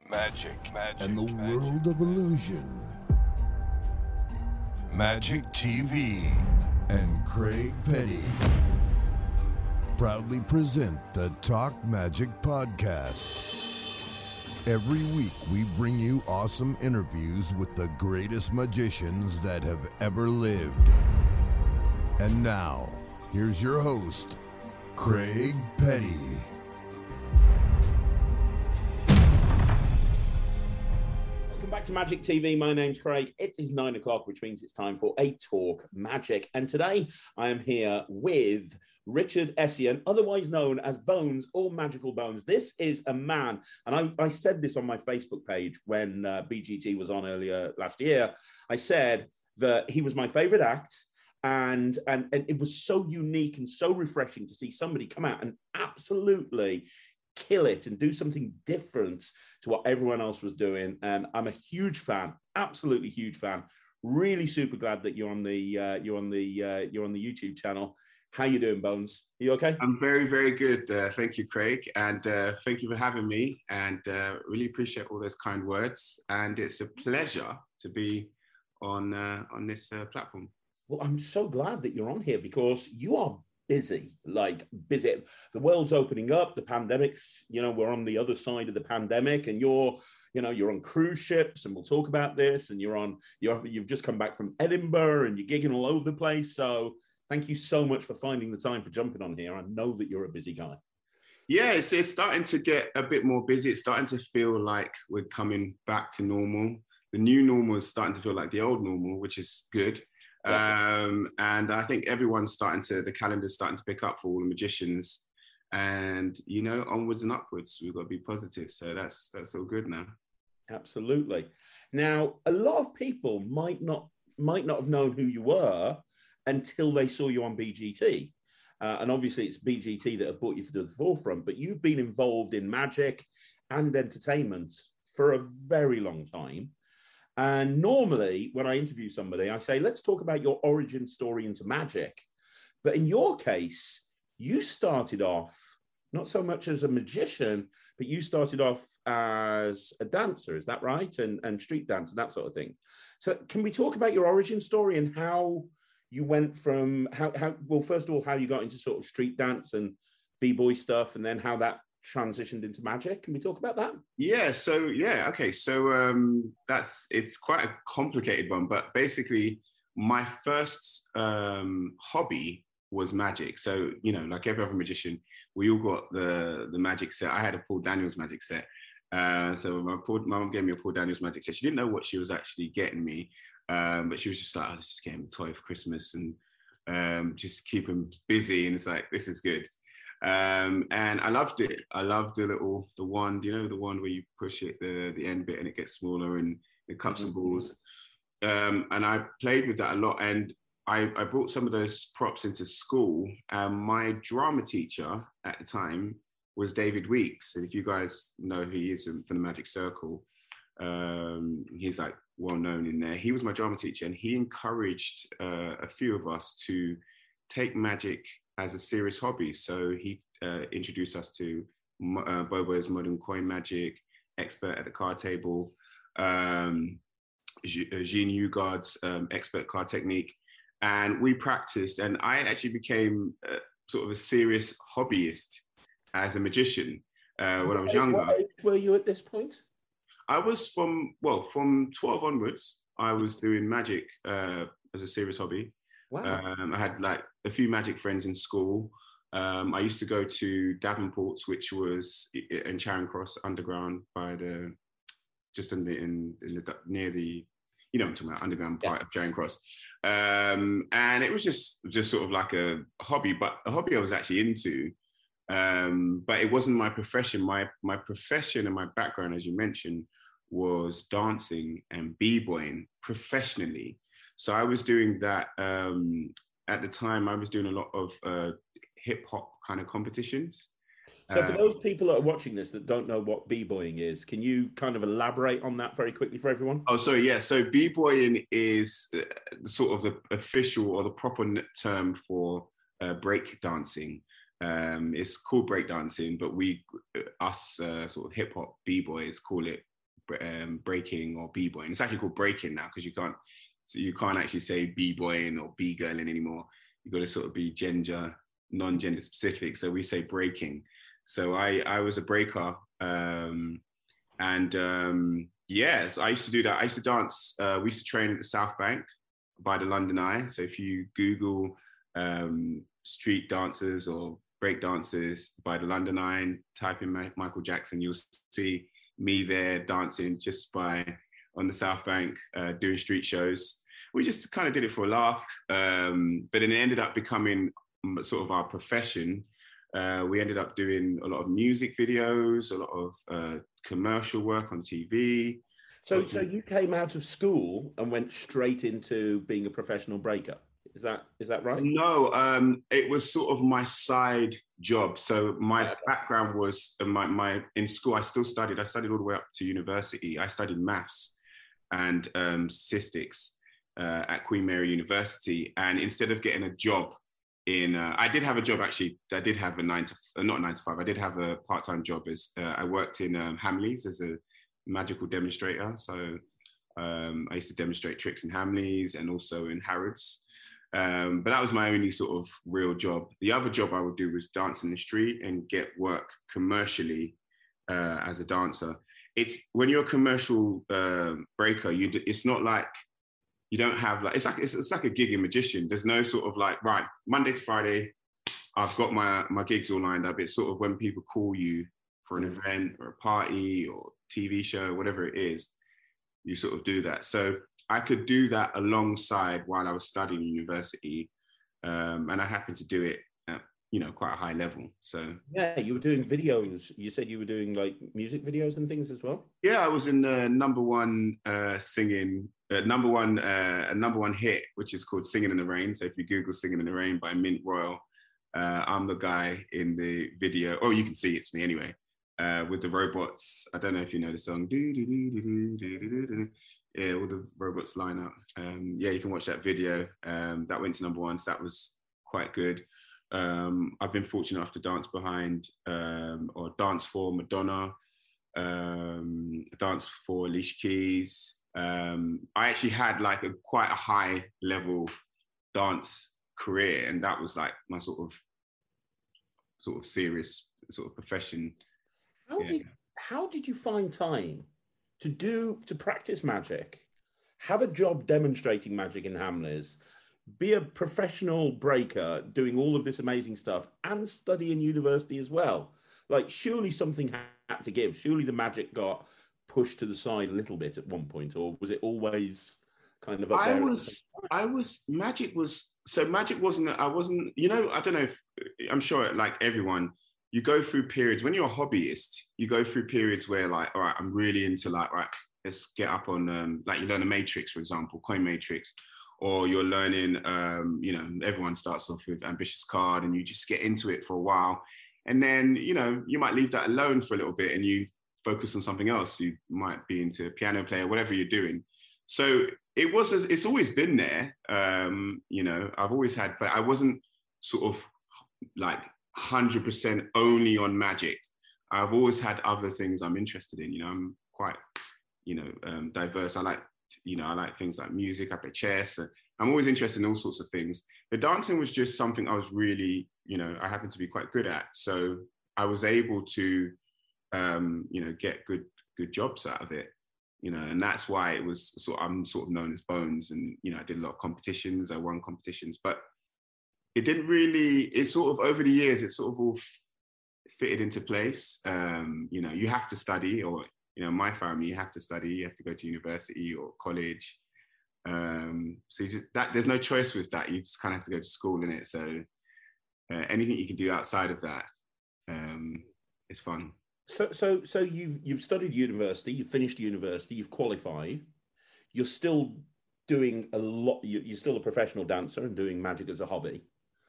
magic, and the world of illusion. Magic TV And Craig Petty proudly present the Talk Magic Podcast. Every week we bring you awesome interviews with the greatest magicians that have ever lived. And now, here's your host, Craig Petty. Welcome back to Magic TV. My name's Craig. It is 9 o'clock, which means it's time for a Talk Magic. And today I am here with Richard Essien, otherwise known as Bones or Magical Bones. This is a man, and I said this on my Facebook page when BGT was on earlier last year. I said that he was my favorite act, and it was so unique and so refreshing to see somebody come out and absolutely kill it and do something different to what everyone else was doing. And I'm a huge fan, absolutely huge fan. Really super glad that you're on the YouTube channel. How you doing, Bones? Are you okay? I'm very, very good. Thank you, Craig. And thank you for having me. And really appreciate all those kind words. And it's a pleasure to be on this platform. Well, I'm so glad that you're on here because you are busy, like busy. The world's opening up, the pandemic's, we're on the other side of the pandemic, and you're on cruise ships, and we'll talk about this, and you've just come back from Edinburgh and you're gigging all over the place. So thank you so much for finding the time for jumping on here. I know that you're a busy guy. Yeah, it's starting to get a bit more busy. It's starting to feel like we're coming back to normal. The new normal is starting to feel like the old normal, which is good. And I think the calendar's starting to pick up for all the magicians, and onwards and upwards. We've got to be positive, so that's all good now. Absolutely. Now, a lot of people might not have known who you were until they saw you on BGT, and obviously it's BGT that have brought you to the forefront. But you've been involved in magic and entertainment for a very long time. And normally when I interview somebody, I say, let's talk about your origin story into magic. But in your case, you started off not so much as a magician, but you started off as a dancer. Is that right? And street dance and that sort of thing. So can we talk about your origin story and how you went from first of all, how you got into sort of street dance and b-boy stuff, and then how that transitioned into magic? Can we talk about that? Okay. So it's quite a complicated one, but basically my first hobby was magic. So, like every other magician, we all got the magic set. I had a Paul Daniels magic set. So my mum gave me a Paul Daniels magic set. She didn't know what she was actually getting me, but she was just like, let's just get him a toy for Christmas and just keep him busy. And it's like, this is good. And I loved it. I loved the wand, the one where you push it, the end bit, and it gets smaller and it cups and balls. And I played with that a lot. And I brought some of those props into school. My drama teacher at the time was David Weeks. And if you guys know who he is from the Magic Circle, he's like well known in there. He was my drama teacher, and he encouraged a few of us to take magic as a serious hobby. So he introduced us to Bobo's Modern Coin Magic, Expert at the Card Table, Jean Hugard's Expert Card Technique. And we practiced, and I actually became sort of a serious hobbyist as a magician when I was younger. What age were you at this point? I was from 12 onwards, I was doing magic as a serious hobby. Wow. I had like a few magic friends in school. I used to go to Davenport's, which was in Charing Cross Underground near the, I'm talking about underground part of Charing Cross. And it was just sort of like a hobby, but a hobby I was actually into. But it wasn't my profession. My profession and my background, as you mentioned, was dancing and b-boying professionally. So I was doing that at the time. I was doing a lot of hip hop kind of competitions. So for those people that are watching this that don't know what b-boying is, can you kind of elaborate on that very quickly for everyone? Oh, sorry, yeah. So b-boying is sort of the official or the proper term for break dancing. It's called break dancing, but us sort of hip hop b-boys call it breaking or b-boying. It's actually called breaking now because you can't actually say b-boying or b-girling anymore. You've got to sort of be non-gender specific. So we say breaking. So I was a breaker. Yeah, so I used to do that. I used to dance. We used to train at the South Bank by the London Eye. So if you Google street dancers or break dancers by the London Eye and type in Michael Jackson, you'll see me there dancing on the South Bank, doing street shows. We just kind of did it for a laugh, but then it ended up becoming sort of our profession. We ended up doing a lot of music videos, a lot of commercial work on TV. So you came out of school and went straight into being a professional breaker. Is that right? No, it was sort of my side job. So my background was in school. I studied all the way up to university. I studied maths and statistics at Queen Mary University. And instead of getting a job I did have a job actually. I did have not 9 to 5. I did have a part-time job as I worked in Hamleys as a magical demonstrator. So I used to demonstrate tricks in Hamleys and also in Harrods. But that was my only sort of real job. The other job I would do was dance in the street and get work commercially as a dancer. It's when you're a commercial breaker, it's not like you don't have it's like a gigging magician. There's no sort of like, right, Monday to Friday, I've got my gigs all lined up. It's sort of when people call you for an event or a party or TV show, whatever it is, you sort of do that. So I could do that alongside while I was studying university. And I happened to do it at, quite a high level. So yeah, you were doing videos. You said you were doing like music videos and things as well. Yeah, I was in the number one singing, number one hit, which is called "Singing in the Rain." So if you Google "Singing in the Rain" by Mint Royal, I'm the guy in the video. Oh, you can see it's me anyway. With the robots. I don't know if you know the song. Yeah, all the robots line up. Yeah, you can watch that video. That went to number one, so that was quite good. I've been fortunate enough to dance behind or dance for Madonna, dance for Alicia Keys. I actually had like quite a high level dance career, and that was like my sort of serious sort of profession. How did you find time to practice magic, have a job demonstrating magic in Hamleys, be a professional breaker doing all of this amazing stuff, and study in university as well? Like, surely something had to give. Surely the magic got pushed to the side a little bit at one point, or was it always kind of up there? Magic wasn't, I don't know if, I'm sure like everyone, you go through periods when you're a hobbyist, you go through periods where like, all right, I'm really into like, right, let's get up on, like you learn a matrix, for example, coin matrix, or you're learning, everyone starts off with Ambitious Card and you just get into it for a while. And then, you might leave that alone for a little bit and you focus on something else. You might be into piano player, whatever you're doing. So it's always been there. I've always had, but I wasn't sort of like 100% only on magic. I've always had other things I'm interested in. I'm quite, diverse. I like things like music. I play chess. I'm always interested in all sorts of things. The dancing was just something I was really, I happened to be quite good at. So I was able to, get good jobs out of it. And that's why it was I'm sort of known as Bones. And, I did a lot of competitions. I won competitions, but it didn't really, it sort of over the years, it sort of all fitted into place. You have to study, or, my family, you have to study, you have to go to university or college. So there's no choice with that. You just kind of have to go to school in it. So anything you can do outside of that is fun. So you've studied university, you've finished university, you've qualified, you're still doing a lot, you're still a professional dancer and doing magic as a hobby.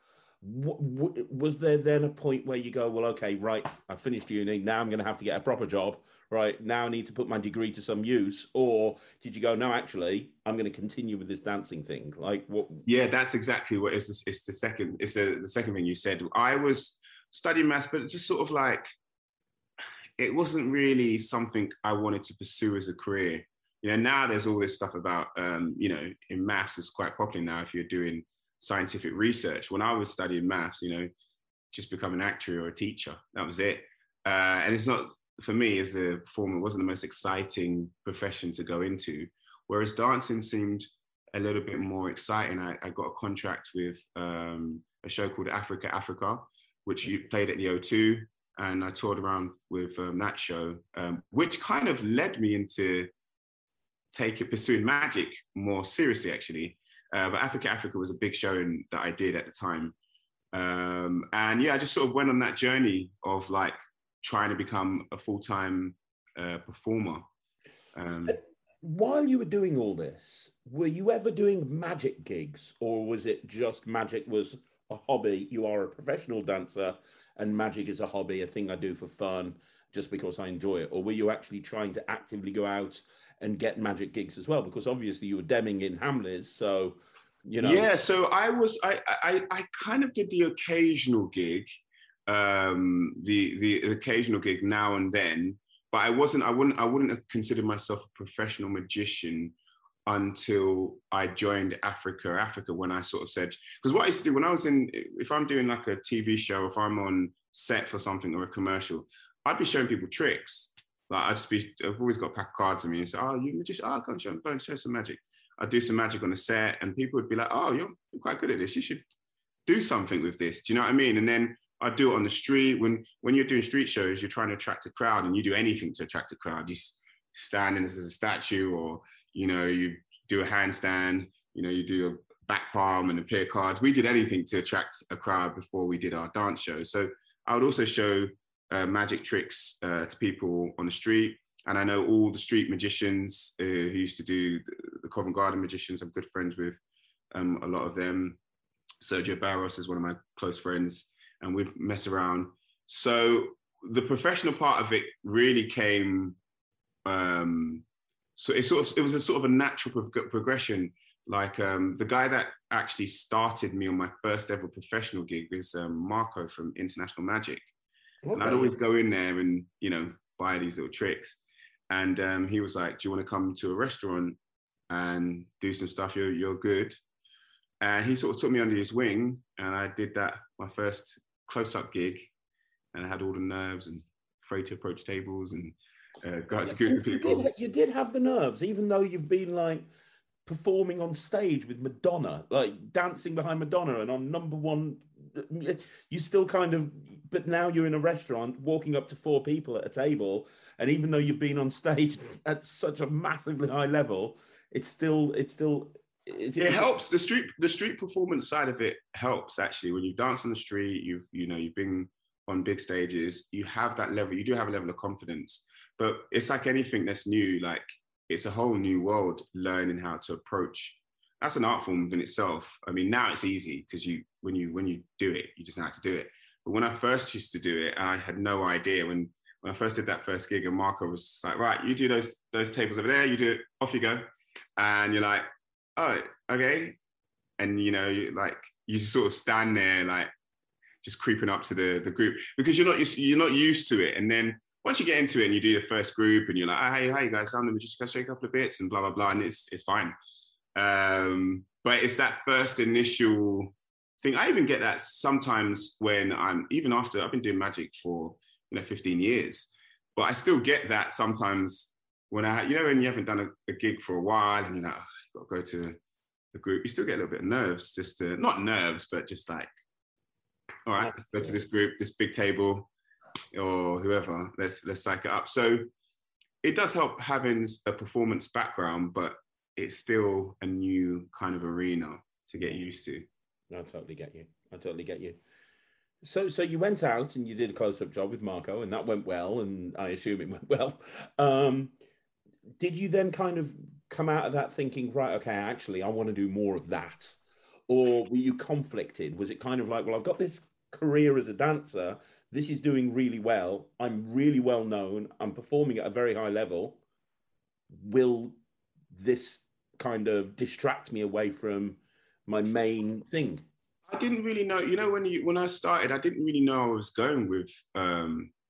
Was there then a point where you go, well, okay, right, I finished uni, now I'm going to have to get a proper job, right? Now I need to put my degree to some use. Or did you go, no, actually, I'm going to continue with this dancing thing? Like what? Yeah, that's exactly what it's the second thing you said. I was studying maths, but just sort of like, it wasn't really something I wanted to pursue as a career. You know, now there's all this stuff about, you know, in maths, it's quite popular now if you're doing scientific research. When I was studying maths, you know, just become an actuary or a teacher, that was it. And it's not, for me as a performer, it wasn't the most exciting profession to go into. Whereas dancing seemed a little bit more exciting. I got a contract with a show called Africa Africa, which you played at the O2, and I toured around with that show, which kind of led me into pursuing magic more seriously, actually. But Africa Africa was a big show that I did at the time. And yeah, I just sort of went on that journey of like trying to become a full-time performer. While you were doing all this, were you ever doing magic gigs, or was it just magic was a hobby? You are a professional dancer and magic is a hobby, a thing I do for fun just because I enjoy it? Or were you actually trying to actively go out and get magic gigs as well? Because obviously you were Deming in Hamleys, so, you know. Yeah, so I kind of did the occasional gig, the occasional gig now and then, but I wouldn't have considered myself a professional magician until I joined Africa Africa, when I sort of said, because what I used to do when I was if I'm doing like a TV show, if I'm on set for something or a commercial, I'd be showing people tricks. Like I've always got a pack of cards in me and say, oh, you magician, oh, go and show some magic. I'd do some magic on the set and people would be like, oh, you're quite good at this. You should do something with this. Do you know what I mean? And then I'd do it on the street. When you're doing street shows, you're trying to attract a crowd and you do anything to attract a crowd. You stand in as a statue, or, you know, you do a handstand, you know, you do a back palm and a pair of cards. We did anything to attract a crowd before we did our dance show. So I would also show magic tricks to people on the street. And I know all the street magicians who used to do the Covent Garden magicians. I'm good friends with a lot of them. Sergio Barros is one of my close friends, and we'd mess around. So the professional part of it really came, so it was a sort of a natural progression. Like the guy that actually started me on my first ever professional gig is Marco from International Magic. Okay. And I'd always go in there and, you know, buy these little tricks. And he was like, do you want to come to a restaurant and do some stuff? You're good. And he sort of took me under his wing, and I did that, my first close-up gig. And I had all the nerves and afraid to approach tables and go out to groups of people. You did have the nerves, even though you've been like performing on stage with Madonna, like dancing behind Madonna and on number one. You still kind of, but now you're in a restaurant walking up to 4 people at a table, and even though you've been on stage at such a massively high level, it helps. The street performance side of it helps, actually. When you dance on the street, you've been on big stages, you have that level, you do have a level of confidence. But it's like anything that's new, like it's a whole new world, learning how to approach. That's an art form within itself. I mean, now it's easy because when you do it, you just know how to do it. But when I first used to do it, I had no idea. When I first did that first gig, and Marco was like, right, you do those tables over there, you do it, off you go. And you're like, oh, okay. And, you know, you sort of stand there like just creeping up to the group because you're not used to it. And then once you get into it and you do your first group and you're like, oh, hey guys, I'm just going to shake a couple of bits and blah, blah, blah. And it's fine. But it's that first initial thing. I even get that sometimes when even after I've been doing magic for, 15 years, but I still get that sometimes when when you haven't done a gig for a while and you're like, oh, I've got to go to the group, you still get a little bit of nerves, not nerves, but just like, all right, let's go to this group, this big table or whoever, let's psych it up. So it does help having a performance background, but it's still a new kind of arena to get used to. I totally get you. So you went out and you did a close-up job with Marco, and that went well, and I assume it went well. Did you then kind of come out of that thinking, right, okay, actually, I want to do more of that? Or were you conflicted? Was it kind of like, well, I've got this career as a dancer, this is doing really well, I'm really well known, I'm performing at a very high level, will this kind of distract me away from my main thing? I didn't really know, when I started, I didn't really know I was going with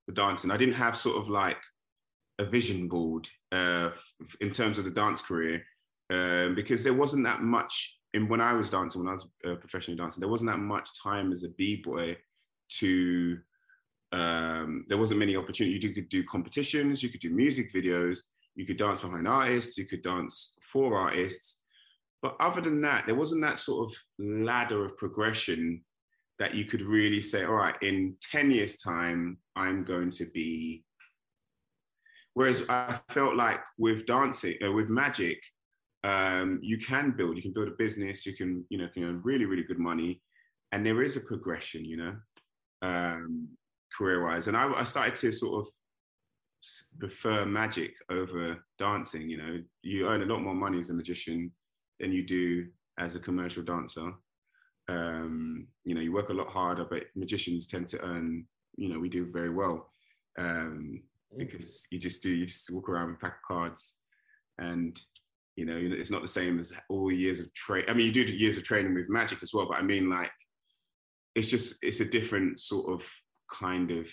the dancing. I didn't have sort of like a vision board in terms of the dance career, because there wasn't that much when I was dancing, when I was professionally dancing, there wasn't that much time as a b-boy to, there wasn't many opportunities. You could do competitions, you could do music videos, you could dance behind artists, you could dance for artists. But other than that, there wasn't that sort of ladder of progression that you could really say, all right, in 10 years' time, I'm going to be. Whereas I felt like with dancing, with magic, you can build a business, you can earn really, really good money. And there is a progression, career-wise. And I started to sort of prefer magic over dancing. You earn a lot more money as a magician than you do as a commercial dancer. You work a lot harder, but magicians tend to earn, we do very well. Because you just walk around with a pack of cards, and it's not the same as all the years of training. I mean, you do years of training with magic as well, but I mean, like, it's a different sort of kind of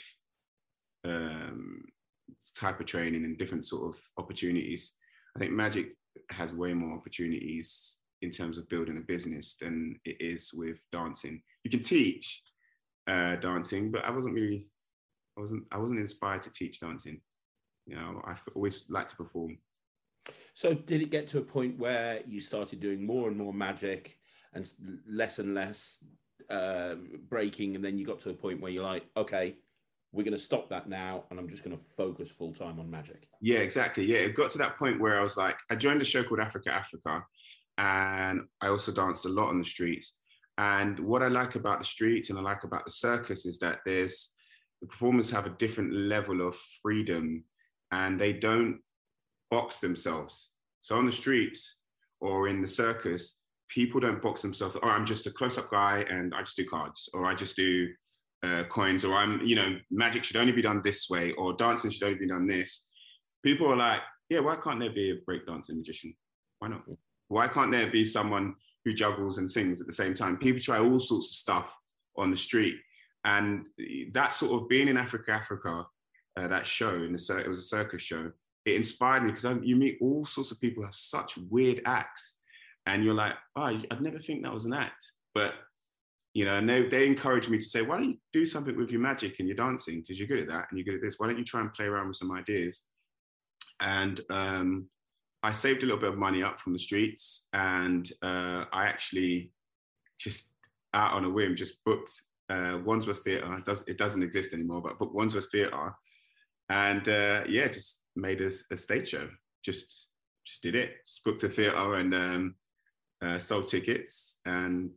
type of training and different sort of opportunities. I think magic has way more opportunities in terms of building a business than it is with dancing. You can teach dancing, but I wasn't inspired to teach dancing. I always liked to perform. So did it get to a point where you started doing more and more magic and less breaking, and then you got to a point where you're like, okay, we're going to stop that now, and I'm just going to focus full time on magic? Yeah, exactly. Yeah, it got to that point where I was like, I joined a show called Africa, and I also danced a lot on the streets. And what I like about the streets and I like about the circus is that the performers have a different level of freedom, and they don't box themselves. So on the streets or in the circus, people don't box themselves. Oh, I'm just a close-up guy and I just do cards, or I just do coins, or magic should only be done this way, or dancing should only be done this. People are like, yeah, why can't there be a breakdancing magician? Why not? Why can't there be someone who juggles and sings at the same time? People try all sorts of stuff on the street. And that sort of being in Africa, that show, it was a circus show, it inspired me, because you meet all sorts of people who have such weird acts. And you're like, oh, I'd never think that was an act. But, and they encouraged me to say, why don't you do something with your magic and your dancing? Because you're good at that and you're good at this. Why don't you try and play around with some ideas? And I saved a little bit of money up from the streets, and I actually just out on a whim just booked Wandsworth Theatre. It doesn't exist anymore, but booked Wandsworth Theatre, and just made a stage show. Just did it. Just booked a theatre and sold tickets, and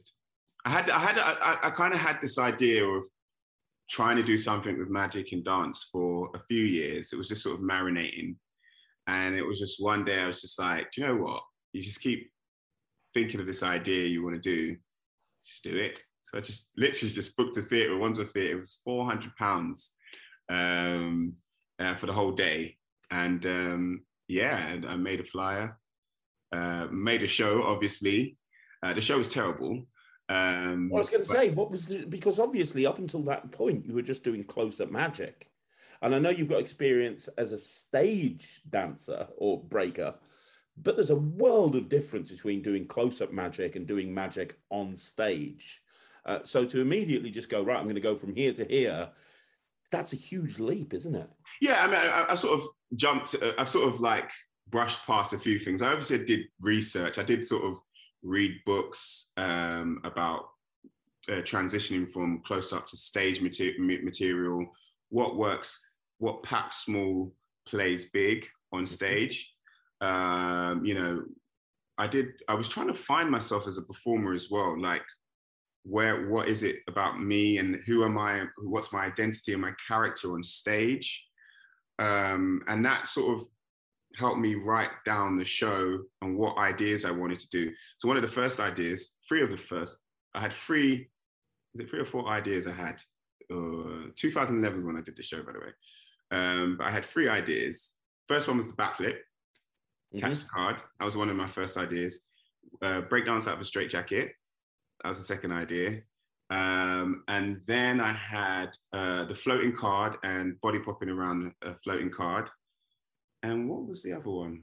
I kind of had this idea of trying to do something with magic and dance for a few years. It was just sort of marinating. And it was just one day I was just like, do you know what? You just keep thinking of this idea you want to do, just do it. So I just literally just booked a theatre, Wandsworth Theatre. It was £400 for the whole day. And and I made a flyer, made a show, obviously. The show was terrible. I was going to say, because obviously up until that point, you were just doing close-up magic. And I know you've got experience as a stage dancer or breaker, but there's a world of difference between doing close-up magic and doing magic on stage. So to immediately just go, right, I'm going to go from here to here, that's a huge leap, isn't it? Yeah, I mean, I sort of jumped, I've sort of like brushed past a few things. I obviously did research. I did sort of read books about transitioning from close-up to stage material, what works, what Pap Small plays big on stage. I was trying to find myself as a performer as well, like what is it about me and who am I, what's my identity and my character on stage. And that sort of helped me write down the show and what ideas I wanted to do. So one of the first ideas, I had three or four ideas I had. 2011 when I did the show, by the way. But I had three ideas. First one was the backflip, catch the card. That was one of my first ideas. Breakdance out of a straitjacket. That was the second idea. And then I had the floating card and body popping around a floating card. And what was the other one?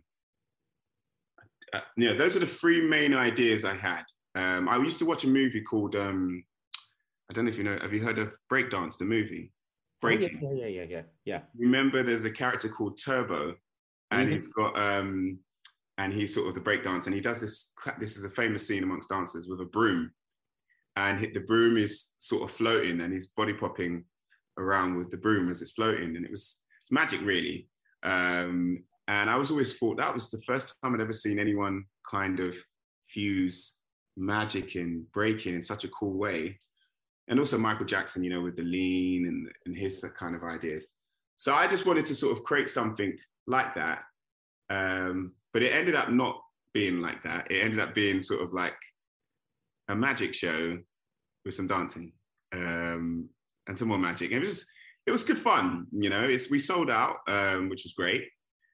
Yeah, those are the three main ideas I had. I used to watch a movie called, I don't know if you know, have you heard of Breakdance, the movie? Breaking. Oh, yeah. Remember there's a character called Turbo, and he's got, and he's sort of the breakdance, and he does this is a famous scene amongst dancers with a broom, and the broom is sort of floating, and he's body popping around with the broom as it's floating, and it's magic, really. And I was always thought that was the first time I'd ever seen anyone kind of fuse magic and breaking in such a cool way. And also Michael Jackson, you know, with the lean and his kind of ideas. So I just wanted to sort of create something like that. But it ended up not being like that. It ended up being sort of like a magic show with some dancing and some more magic. And it was good fun, you know. We sold out, which was great.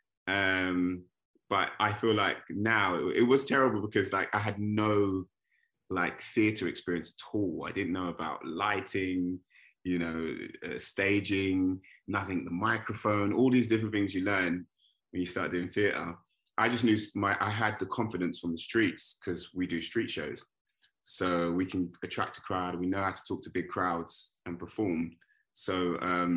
But I feel like now it was terrible because like I had no like theatre experience at all. I didn't know about lighting, you know, staging, nothing, the microphone, all these different things you learn when you start doing theatre. I just knew I had the confidence from the streets because we do street shows. So we can attract a crowd. We know how to talk to big crowds and perform. So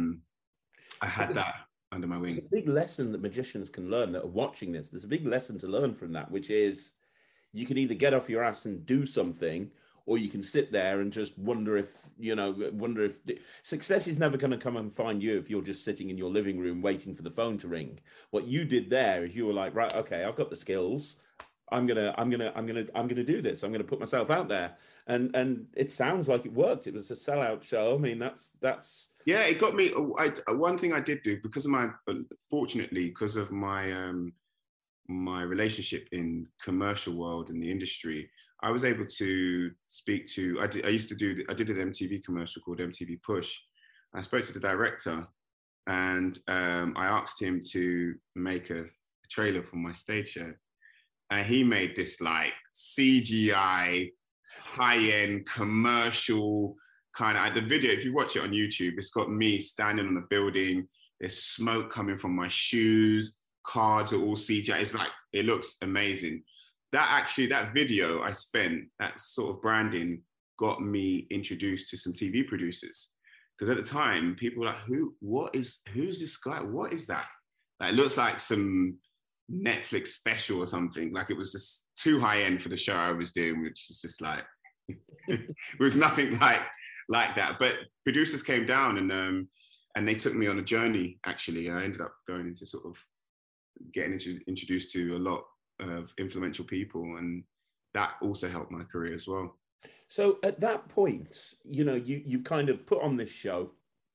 I had that under my wing. There's a big lesson that magicians can learn that are watching this. There's a big lesson to learn from that, which is you can either get off your ass and do something, or you can sit there and just wonder if success is never going to come and find you if you're just sitting in your living room waiting for the phone to ring. What you did there is you were like, right, okay, I've got the skills. I'm gonna do this. I'm gonna put myself out there, and it sounds like it worked. It was a sellout show. I mean, that's. Yeah, it got me. One thing I did do fortunately, because of my my relationship in commercial world in the industry, I was able to speak to. I did an MTV commercial called MTV Push. I spoke to the director, and I asked him to make a trailer for my stage show. And he made this like CGI, high-end commercial kind of, the video, if you watch it on YouTube, it's got me standing on a building, there's smoke coming from my shoes, cards are all CGI. It's like, it looks amazing. That video I spent, that sort of branding got me introduced to some TV producers. Because at the time, people were like, who's this guy? What is that? Like, it looks like some Netflix special or something. Like, it was just too high end for the show I was doing, which is just like, it was nothing like that. But producers came down and they took me on a journey, actually. I ended up going into sort of getting introduced to a lot of influential people, and that also helped my career as well. So at that point, you know, you've kind of put on this show.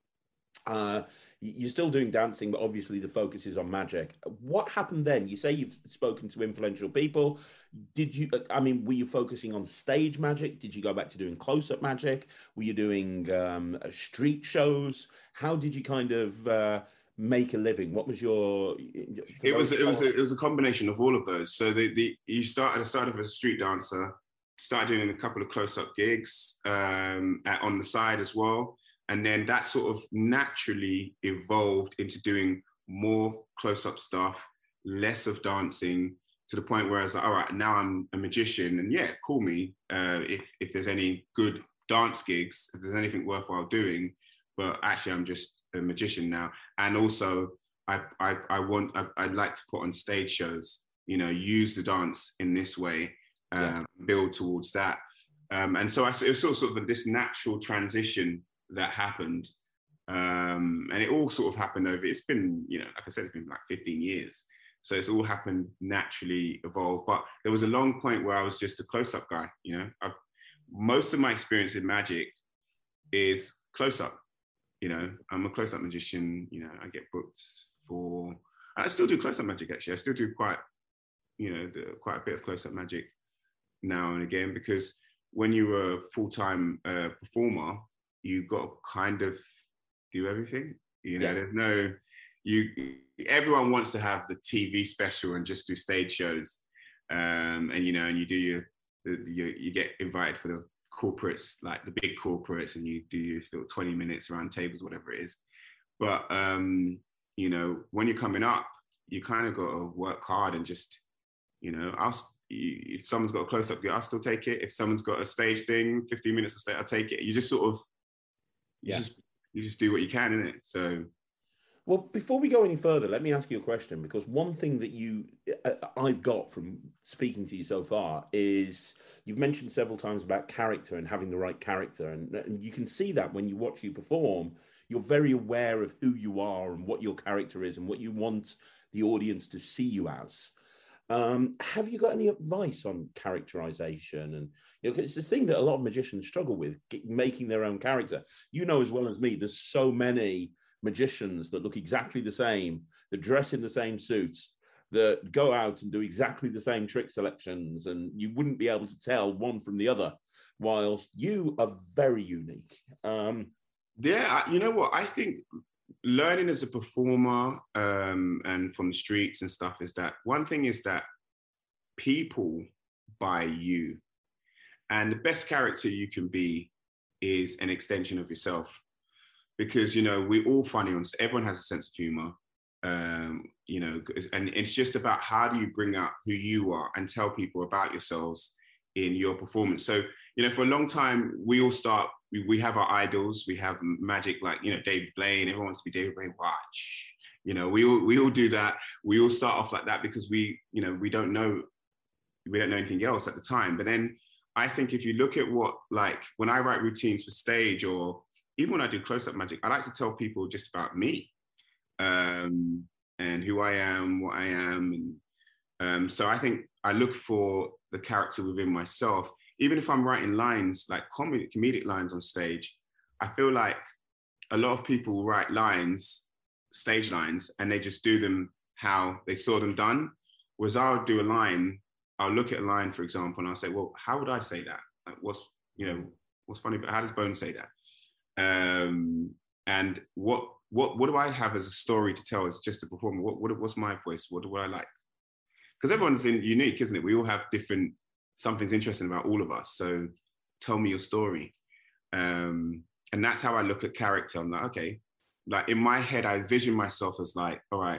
You're still doing dancing, but obviously the focus is on magic. What happened then? You say you've spoken to influential people. Were you focusing on stage magic? Did you go back to doing close-up magic? Were you doing street shows? How did you kind of make a living? What was your? It was a combination of all of those. So I started as a street dancer, started doing a couple of close-up gigs on the side as well. And then that sort of naturally evolved into doing more close-up stuff, less of dancing, to the point where I was like, all right, now I'm a magician, and yeah, call me if there's any good dance gigs, if there's anything worthwhile doing. But actually, I'm just a magician now. And also, I'd like to put on stage shows, you know, use the dance in this way, build towards that. And so it was sort of this natural transition that happened, and it all sort of happened over, it's been, you know, like I said, it's been like 15 years, so it's all happened naturally, evolved. But there was a long point where I was just a close-up guy, you know. Most of my experience in magic is close-up, you know. I'm a close-up magician, you know. I get booked I still do close-up magic, actually. I still do quite a bit of close-up magic now and again, because when you're a full-time performer, you've got to kind of do everything, you know. Everyone wants to have the TV special and just do stage shows, and you know, and you do you get invited for the corporates, like the big corporates, and you do your 20 minutes around tables, whatever it is. But, you know, when you're coming up, you kind of got to work hard and just, you know, if someone's got a close-up, I'll still take it. If someone's got a stage thing, 15 minutes of stage, I'll take it. You just sort of, you just do what you can, innit? So. Well, before we go any further, let me ask you a question, because one thing that I've got from speaking to you so far is you've mentioned several times about character and having the right character. And you can see that when you watch you perform, you're very aware of who you are and what your character is and what you want the audience to see you as. Have you got any advice on characterization? And you know, it's this thing that a lot of magicians struggle with, making their own character. You know as well as me, there's so many magicians that look exactly the same, that dress in the same suits, that go out and do exactly the same trick selections, and you wouldn't be able to tell one from the other, whilst you are very unique. Yeah, you know what? I think learning as a performer and from the streets and stuff is that one thing is that people buy you, and the best character you can be is an extension of yourself. Because, you know, we're all funny everyone has a sense of humor, you know, and it's just about how do you bring up who you are and tell people about yourselves in your performance. So, you know, for a long time, we all start, we have our idols, we have magic, like, you know, David Blaine, everyone wants to be David Blaine, watch, you know, we all do that. We all start off like that because we don't know anything else at the time. But then I think if you look at what, like, when I write routines for stage, or even when I do close-up magic, I like to tell people just about me and who I am, what I am. And so I think I look for the character within myself. Even if I'm writing lines, like comedic lines on stage, I feel like a lot of people write lines, stage lines, and they just do them how they saw them done. Whereas I'll do a line, I'll look at a line, for example, and I'll say, well, how would I say that? Like, what's funny, but how does Bones say that? And what do I have as a story to tell as just a performer? What's my voice? What do I like? Because everyone's unique, isn't it? We all have something's interesting about all of us. So tell me your story. And that's how I look at character. I'm like, okay, like in my head, I vision myself as like, all right.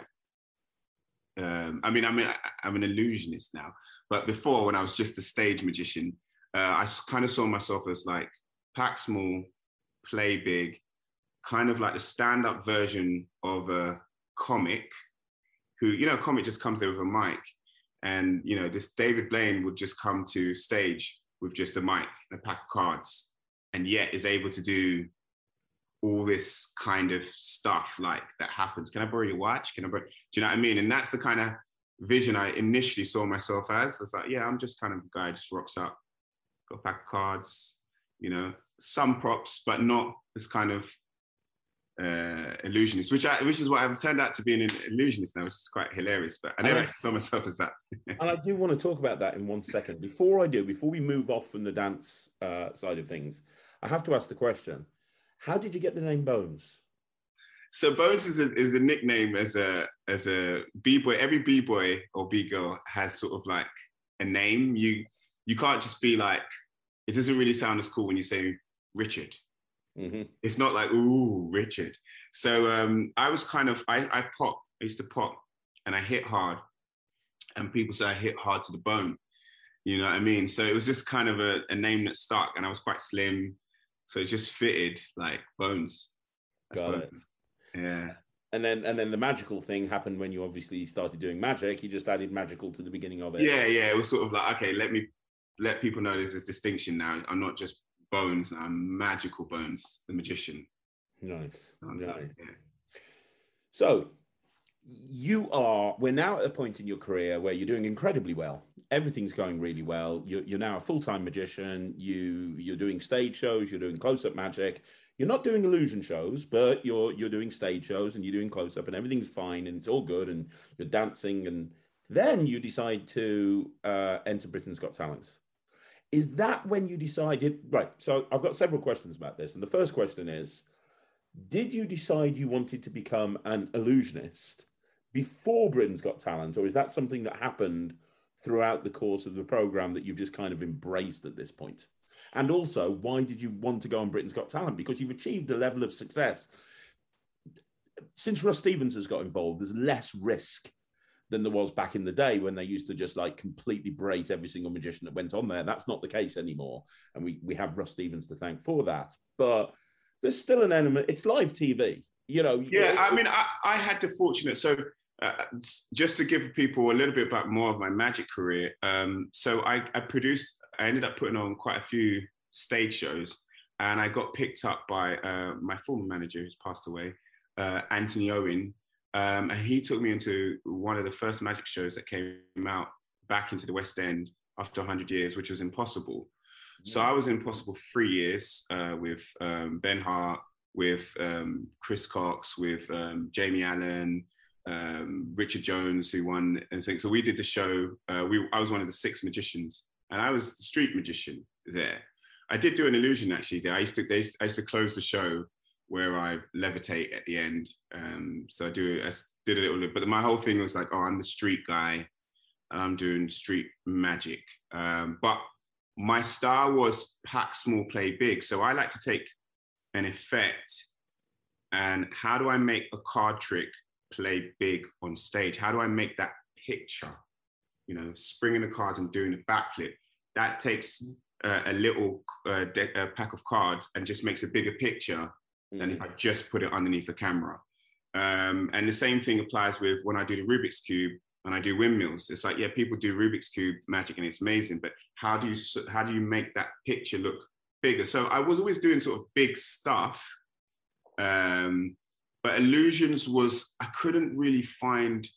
I'm an illusionist now, but before, when I was just a stage magician, I kind of saw myself as like pack small, play big, kind of like the stand-up version of a comic who, you know, a comic just comes there with a mic. And, you know, this David Blaine would just come to stage with just a mic and a pack of cards, and yet is able to do all this kind of stuff like that happens. Can I borrow your watch? Do you know what I mean? And that's the kind of vision I initially saw myself as. It's like, yeah, I'm just kind of a guy who just rocks up, got a pack of cards, you know, some props, but not this kind of illusionist, which is what I've turned out to be an illusionist now, which is quite hilarious. But I never actually saw myself as that. And I do want to talk about that in 1 second. Before we move off from the dance side of things, I have to ask the question: how did you get the name Bones? So Bones is a nickname as a b-boy. Every b-boy or b-girl has sort of like a name. You can't just be like, it doesn't really sound as cool when you say Richard. Mm-hmm. It's not like, ooh, Richard. So I was kind of, I used to pop and I hit hard, and people say I hit hard to the bone. You know what I mean? So it was just kind of a name that stuck, and I was quite slim. So it just fitted like Bones. Got it. Yeah. And then the magical thing happened when you obviously started doing magic. You just added magical to the beginning of it. Yeah. It was sort of like, okay, let people know there's this distinction now. I'm not just Bones, I'm Magical Bones, the magician. Nice. Yeah. So we're now at a point in your career where you're doing incredibly well. Everything's going really well. You're now a full-time magician. You're doing stage shows, you're doing close-up magic. You're not doing illusion shows, but you're doing stage shows and you're doing close-up, and everything's fine and it's all good, and you're dancing, and then you decide to enter Britain's Got Talent. Is that when you decided, right? So I've got several questions about this. And the first question is, did you decide you wanted to become an illusionist before Britain's Got Talent? Or is that something that happened throughout the course of the program that you've just kind of embraced at this point? And also, why did you want to go on Britain's Got Talent? Because you've achieved a level of success. Since Russ Stevens has got involved, there's less risk than there was back in the day when they used to just like completely brace every single magician that went on there. That's not the case anymore. And we have Russ Stevens to thank for that. But there's still an element, it's live TV, you know. Yeah, I mean, I had the fortunate, so just to give people a little bit about more of my magic career. So I ended up putting on quite a few stage shows, and I got picked up by my former manager who's passed away, Anthony Owen. And he took me into one of the first magic shows that came out back into the West End after 100 years, which was Impossible. Yeah. So I was in Impossible 3 years with Ben Hart, with Chris Cox, with Jamie Allen, Richard Jones, who won and things. So we did the show. I was one of the 6 magicians, and I was the street magician there. I did do an illusion actually there. I used to close the show where I levitate at the end. So I did a little, but my whole thing was like, oh, I'm the street guy and I'm doing street magic. But my style was pack small, play big. So I like to take an effect and how do I make a card trick play big on stage? How do I make that picture, you know, springing the cards and doing a backflip? That takes a little pack of cards and just makes a bigger picture than if I just put it underneath the camera. And the same thing applies with when I do the Rubik's Cube and I do windmills. It's like, yeah, people do Rubik's Cube magic and it's amazing, but how do you make that picture look bigger? So I was always doing sort of big stuff, but illusions was, I couldn't really find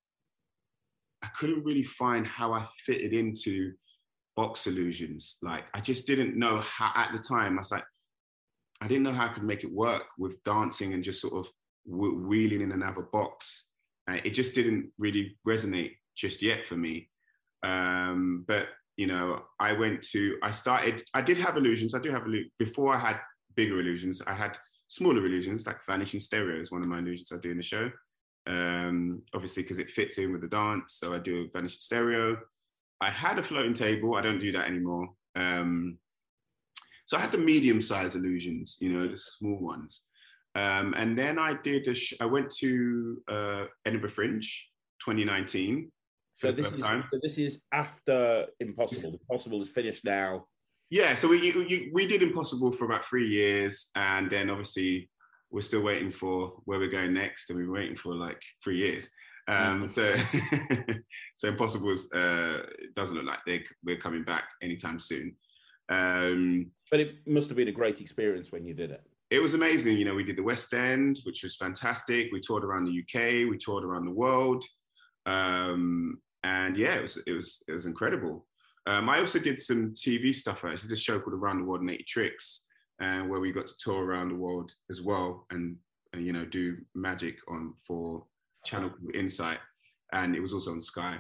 how I fitted into box illusions. Like, I just didn't know how, at the time, I didn't know how I could make it work with dancing and just sort of wheeling in another box. It just didn't really resonate just yet for me. But, you know, I did have illusions. Before I had bigger illusions, I had smaller illusions, like Vanishing Stereo is one of my illusions I do in the show. Obviously, because it fits in with the dance. So I do a Vanishing Stereo. I had a floating table. I don't do that anymore. So I had the medium-sized illusions, you know, the small ones. And then I did I went to Edinburgh Fringe 2019. So this is after Impossible. Impossible is finished now. Yeah, so we did Impossible for about 3 years, and then obviously we're still waiting for where we're going next, and we were waiting for like 3 years. So Impossible doesn't look like we're coming back anytime soon. But it must have been a great experience when you did it. It was amazing. You know, we did the West End, which was fantastic. We toured around the UK. We toured around the world. And yeah, it was incredible. I also did some TV stuff. I did a show called Around the World in 80 Tricks, where we got to tour around the world as well, and you know, do magic for channel called Insight, and it was also on Sky.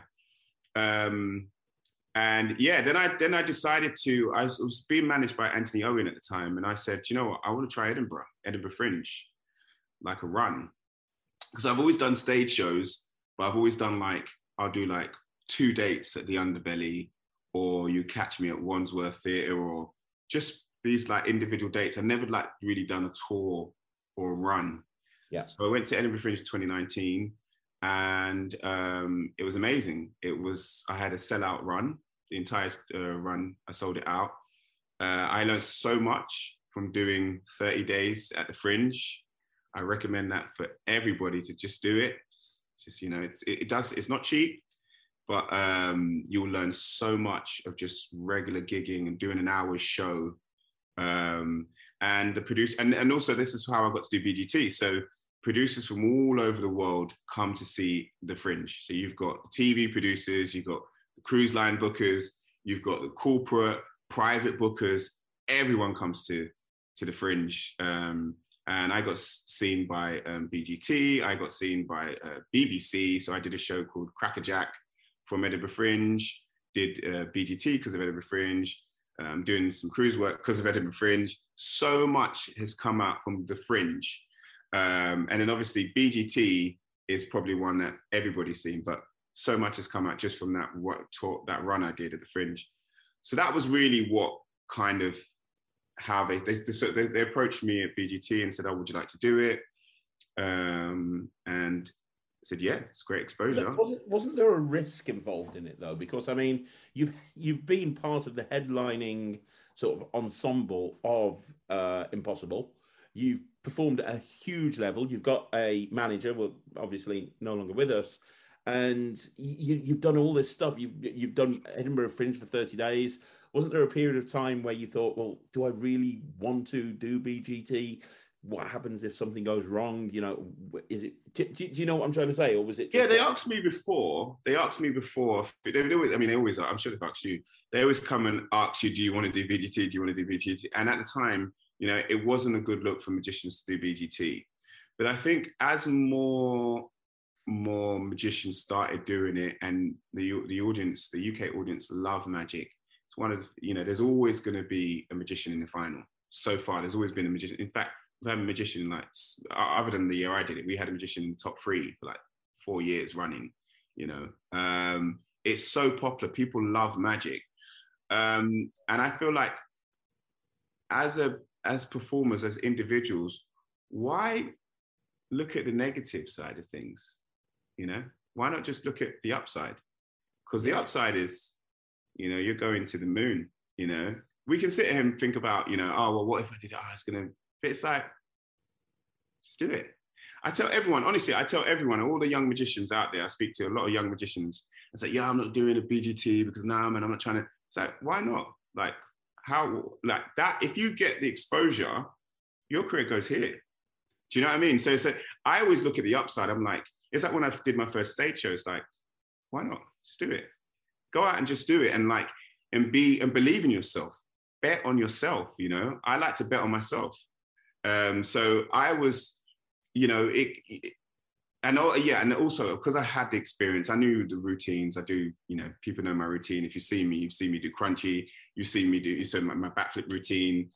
And yeah, then I decided I was being managed by Anthony Owen at the time, and I said, you know what, I want to try Edinburgh Fringe, like a run, because I've always done stage shows, but I've always done I'll do 2 dates at the Underbelly, or You Catch Me at Wandsworth Theatre, or just these individual dates. I've never really done a tour or a run. Yeah. So I went to Edinburgh Fringe in 2019, and it was amazing. I had a sellout run. The entire run, I sold it out. I learned so much from doing 30 days at the Fringe. I recommend that for everybody to just do it. Just, you know, it's not cheap, but you'll learn so much of just regular gigging and doing an hour's show. And the producer, and also this is how I got to do BGT. So producers from all over the world come to see the Fringe. So you've got TV producers, you've got cruise line bookers, you've got the corporate, private bookers, everyone comes to the Fringe. And I got seen by BGT, I got seen by BBC, so I did a show called Crackerjack from Edinburgh Fringe, did BGT because of Edinburgh Fringe, doing some cruise work because of Edinburgh Fringe. So much has come out from the Fringe. And then obviously BGT is probably one that everybody's seen, but so much has come out just from that run I did at the Fringe. So that was really what kind of how they approached me at BGT and said, "Oh, would you like to do it?" And I said, "Yeah, it's great exposure." Wasn't there a risk involved in it though? Because I mean, you've been part of the headlining sort of ensemble of Impossible. You've performed at a huge level. You've got a manager, well, obviously no longer with us, and you've done all this stuff. You've done Edinburgh Fringe for 30 days. Wasn't there a period of time where you thought, well, do I really want to do BGT? What happens if something goes wrong? You know, is it? Do you know what I'm trying to say, or was it? Just they asked me before. They always, I mean, they always. I'm sure they've asked you. They always come and ask you, "Do you want to do BGT? Do you want to do BGT?" And at the time, you know, it wasn't a good look for magicians to do BGT. But I think as more magicians started doing it, and the audience, the UK audience, love magic. It's one of, you know, there's always going to be a magician in the final. So far, there's always been a magician. In fact, we've had a magician, like, other than the year I did it, we had a magician in the top 3 for like 4 years running, you know. It's so popular. People love magic. And I feel like as performers, as individuals, why look at the negative side of things? You know, why not just look at the upside? Because the upside is, you know, you're going to the moon, you know. We can sit here and think about, you know, oh, well, what if I did it? Oh, it's going to, but it's like, just do it. I tell everyone, honestly, all the young magicians out there, I speak to a lot of young magicians, I say, yeah, I'm not doing a BGT because now, man, I'm not trying to. It's like, why not? Like, how, like that, if you get the exposure, your career goes here. Do you know what I mean? So I always look at the upside. I'm like, it's like when I did my first stage show, it's like, why not? Just do it. Go out and just do it, and like, and believe in yourself. Bet on yourself, you know. I like to bet on myself. So I was, you know, and also because I had the experience, I knew the routines. I do, you know, people know my routine. If you see me, you've seen me do crunchy. You saw my backflip routine.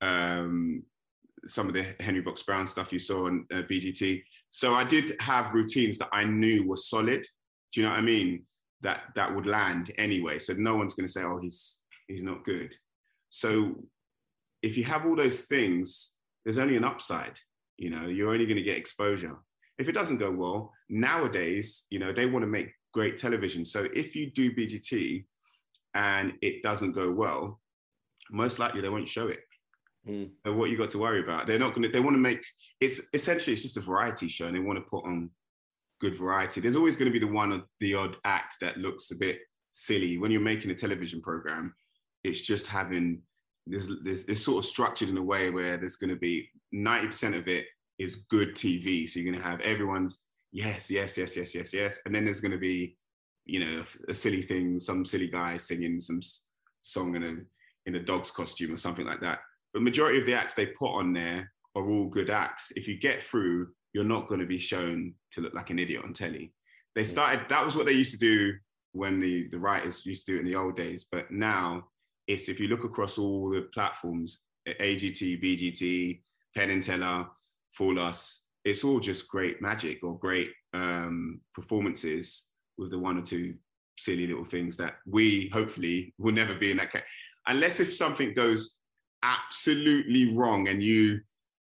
Some of the Henry Box Brown stuff you saw on BGT. So I did have routines that I knew were solid. Do you know what I mean? That would land anyway. So no one's going to say, oh, he's not good. So if you have all those things, there's only an upside. You know, you're only going to get exposure. If it doesn't go well, nowadays, you know, they want to make great television. So if you do BGT and it doesn't go well, most likely they won't show it. So what you got to worry about? They're not going to, they want to make, it's just a variety show, and they want to put on good variety. There's always going to be the odd act that looks a bit silly. When you're making a television program, it's just having, it's sort of structured in a way where there's going to be 90% of it is good TV. So you're going to have everyone's yes. And then there's going to be, you know, a silly thing, some silly guy singing some song in a dog's costume or something like that. But majority of the acts they put on there are all good acts. If you get through, you're not going to be shown to look like an idiot on telly. That was what they used to do when the writers used to do it in the old days. But now it's, if you look across all the platforms, AGT, BGT, Penn and Teller, Fool Us, it's all just great magic or great performances with the one or two silly little things that we hopefully will never be in that case. Unless if something goes absolutely wrong and you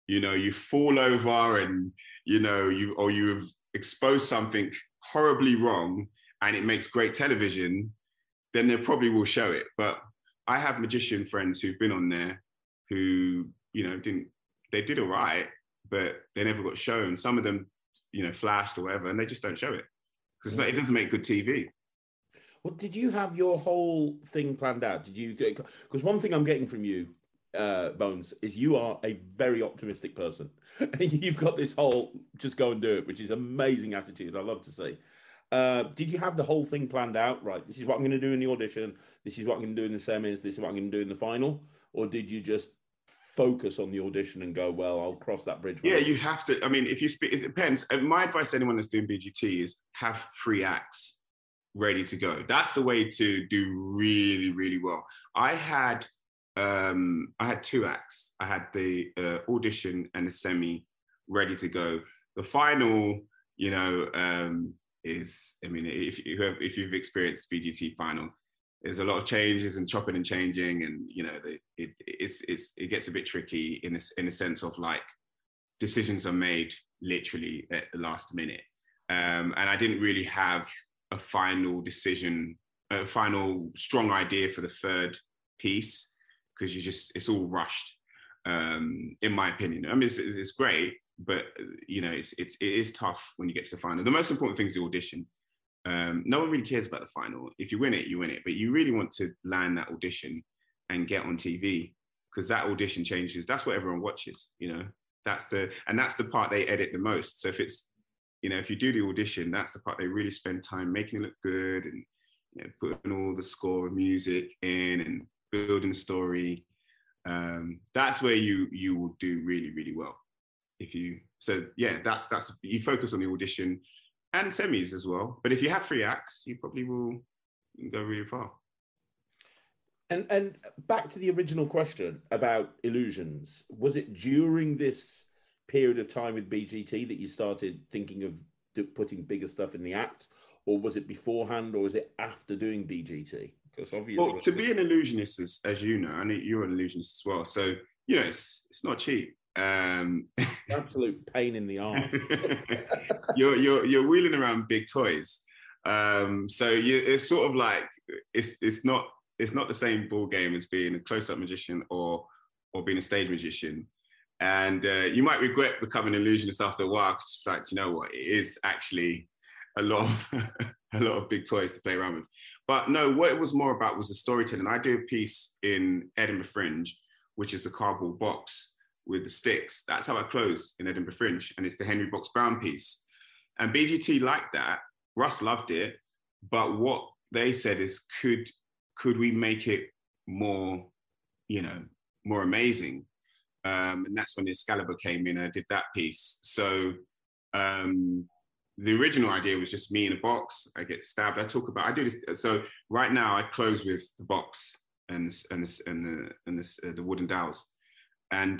fall over and, you know, you've exposed something horribly wrong and it makes great television, then they probably will show it. But I have magician friends who've been on there who, you know, they did all right, but they never got shown. Some of them, you know, flashed or whatever, and they just don't show it because it doesn't make good TV. Well, did you have your whole thing planned out? Did you? Because one thing I'm getting from you, Bones, is you are a very optimistic person. You've got this whole just go and do it, which is amazing attitude. I love to see. Did you have the whole thing planned out? Right, this is what I'm going to do in the audition. This is what I'm going to do in the semis. This is what I'm going to do in the final. Or did you just focus on the audition and go, well, I'll cross that bridge? Yeah, you have to. I mean, if you speak, it depends. My advice to anyone that's doing BGT is have 3 acts ready to go. That's the way to do really, really well. I had 2 acts. I had the audition and the semi ready to go. The final, you know, is, I mean, if you've experienced BGT final, there's a lot of changes and chopping and changing, and you know, it gets a bit tricky in a sense of like decisions are made literally at the last minute, and I didn't really have a final decision, a final strong idea for the third piece, because it's all rushed, in my opinion. I mean, it's great, but you know, it is tough when you get to the final. The most important thing is the audition. No one really cares about the final. If you win it, you win it. But you really want to land that audition and get on TV, because that audition changes. That's what everyone watches, you know. That's the part they edit the most. So if it's, you know, if you do the audition, that's the part they really spend time making it look good, and you know, putting all the score and music in and building the story. That's where you will do really, really well. That's you focus on the audition and semis as well. But if you have 3 acts, you probably will go really far. And back to the original question about Illusions, was it during this period of time with BGT that you started thinking of putting bigger stuff in the act, or was it beforehand, or was it after doing BGT? Because obviously, well, to be an illusionist, as you know, and you're an illusionist as well, so you know it's not cheap. Absolute pain in the arm. you're wheeling around big toys, so it's sort of like it's not the same ball game as being a close-up magician or being a stage magician. And you might regret becoming an illusionist after a while, because like, you know what, it is actually a lot of big toys to play around with. But no, what it was more about was the storytelling. I do a piece in Edinburgh Fringe, which is the cardboard box with the sticks. That's how I close in Edinburgh Fringe, and it's the Henry Box Brown piece. And BGT liked that. Russ loved it, but what they said is, could we make it more, you know, more amazing? And that's when Excalibur came in and I did that piece. So the original idea was just me in a box. I get stabbed. I do this. So right now I close with the box and the wooden dowels. And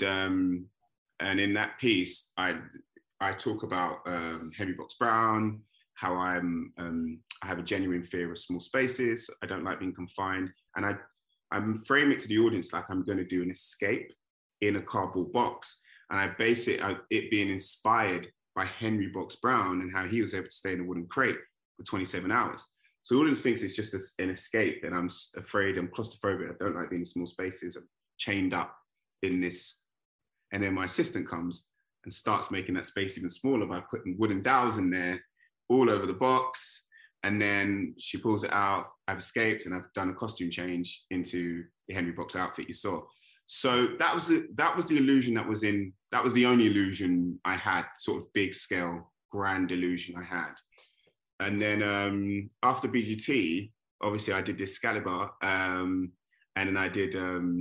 in that piece, I talk about Henry Box Brown, how I have a genuine fear of small spaces. I don't like being confined. And I'm framing it to the audience like I'm going to do an escape in a cardboard box. And I base it being inspired by Henry Box Brown and how he was able to stay in a wooden crate for 27 hours. So the audience thinks it's just an escape, and I'm afraid, I'm claustrophobic. I don't like being in small spaces. I'm chained up in this. And then my assistant comes and starts making that space even smaller by putting wooden dowels in there all over the box. And then she pulls it out. I've escaped, and I've done a costume change into the Henry Box outfit you saw. So that was the illusion that was the only illusion I had, sort of big scale, grand illusion I had. And then after BGT, obviously I did this Excalibur, and then I did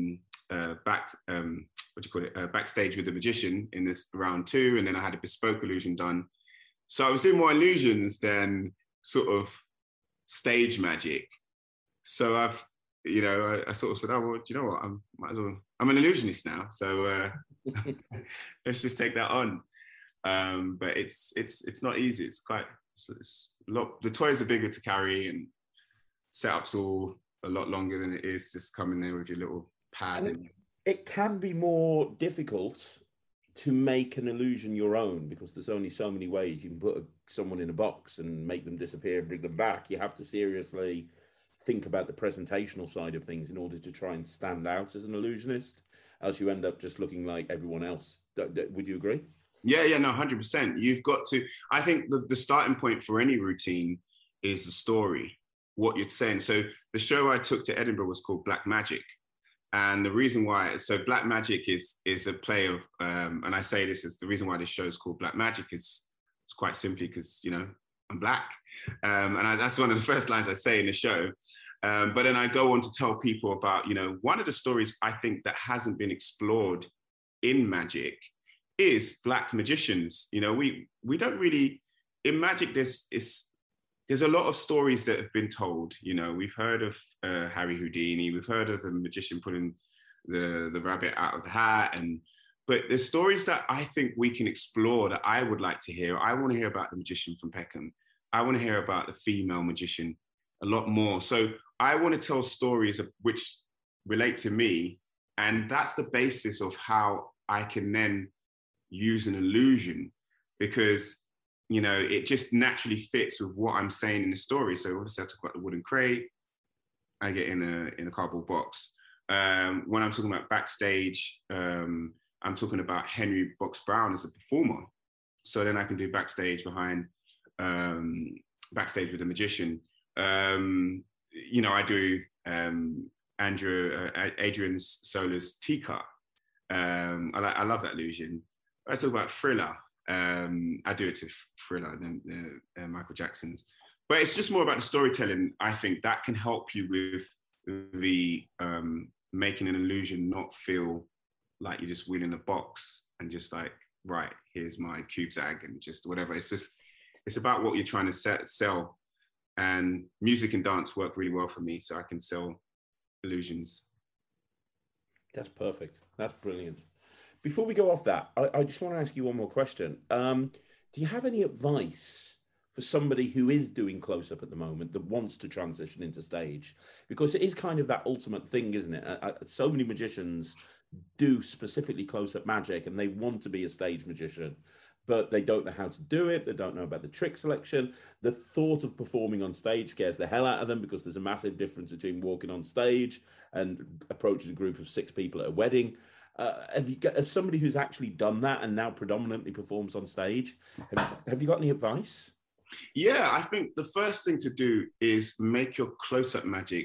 backstage with the magician in this round 2, and then I had a bespoke illusion done. So I was doing more illusions than sort of stage magic. So I sort of said, oh, well, do you know what? I'm an illusionist now. So let's just take that on. But it's not easy. It's a lot. The toys are bigger to carry, and setups all a lot longer than it is just coming there with your little pad. And it can be more difficult to make an illusion your own, because there's only so many ways you can put someone in a box and make them disappear and bring them back. You have to seriously think about the presentational side of things in order to try and stand out as an illusionist, else you end up just looking like everyone else. Would you agree? Yeah, no, 100%. You've got to, I think the starting point for any routine is the story, what you're saying. So the show I took to Edinburgh was called Black Magic. And the reason why, so Black Magic is a play of, and I say this is the reason why this show is called Black Magic is it's quite simply because, you know, I'm black. That's one of the first lines I say in the show. But then I go on to tell people about, you know, one of the stories I think that hasn't been explored in magic is Black magicians. You know, we don't really, in magic, there's a lot of stories that have been told. You know, we've heard of Harry Houdini, we've heard of the magician pulling the rabbit out of the hat, but there's stories that I think we can explore that I would like to hear. I want to hear about the magician from Peckham. I want to hear about the female magician a lot more. So I want to tell stories which relate to me, and that's the basis of how I can then use an illusion, because, you know, it just naturally fits with what I'm saying in the story. So obviously I talk about the wooden crate, I get in a cardboard box. When I'm talking about backstage, I'm talking about Henry Box Brown as a performer. So then I can do backstage behind, backstage with a magician. You know, I do Adrian Solar's Teacup. I love that illusion. I talk about Thriller. I do it to Thriller, Michael Jackson's. But it's just more about the storytelling. I think that can help you with the making an illusion not feel like you're just winning a box and just like, right, here's my cube zag and just whatever. It's about what you're trying to sell. And music and dance work really well for me, so I can sell illusions. That's perfect. That's brilliant. Before we go off that, I just want to ask you one more question. Do you have any advice for somebody who is doing close-up at the moment that wants to transition into stage? Because it is kind of that ultimate thing, isn't it? So many magicians do specifically close-up magic and they want to be a stage magician, but they don't know how to do it. They don't know about the trick selection. The thought of performing on stage scares the hell out of them, because there's a massive difference between walking on stage and approaching a group of 6 people at a wedding. As somebody who's actually done that and now predominantly performs on stage, have you got any advice? Yeah, I think the first thing to do is make your close-up magic,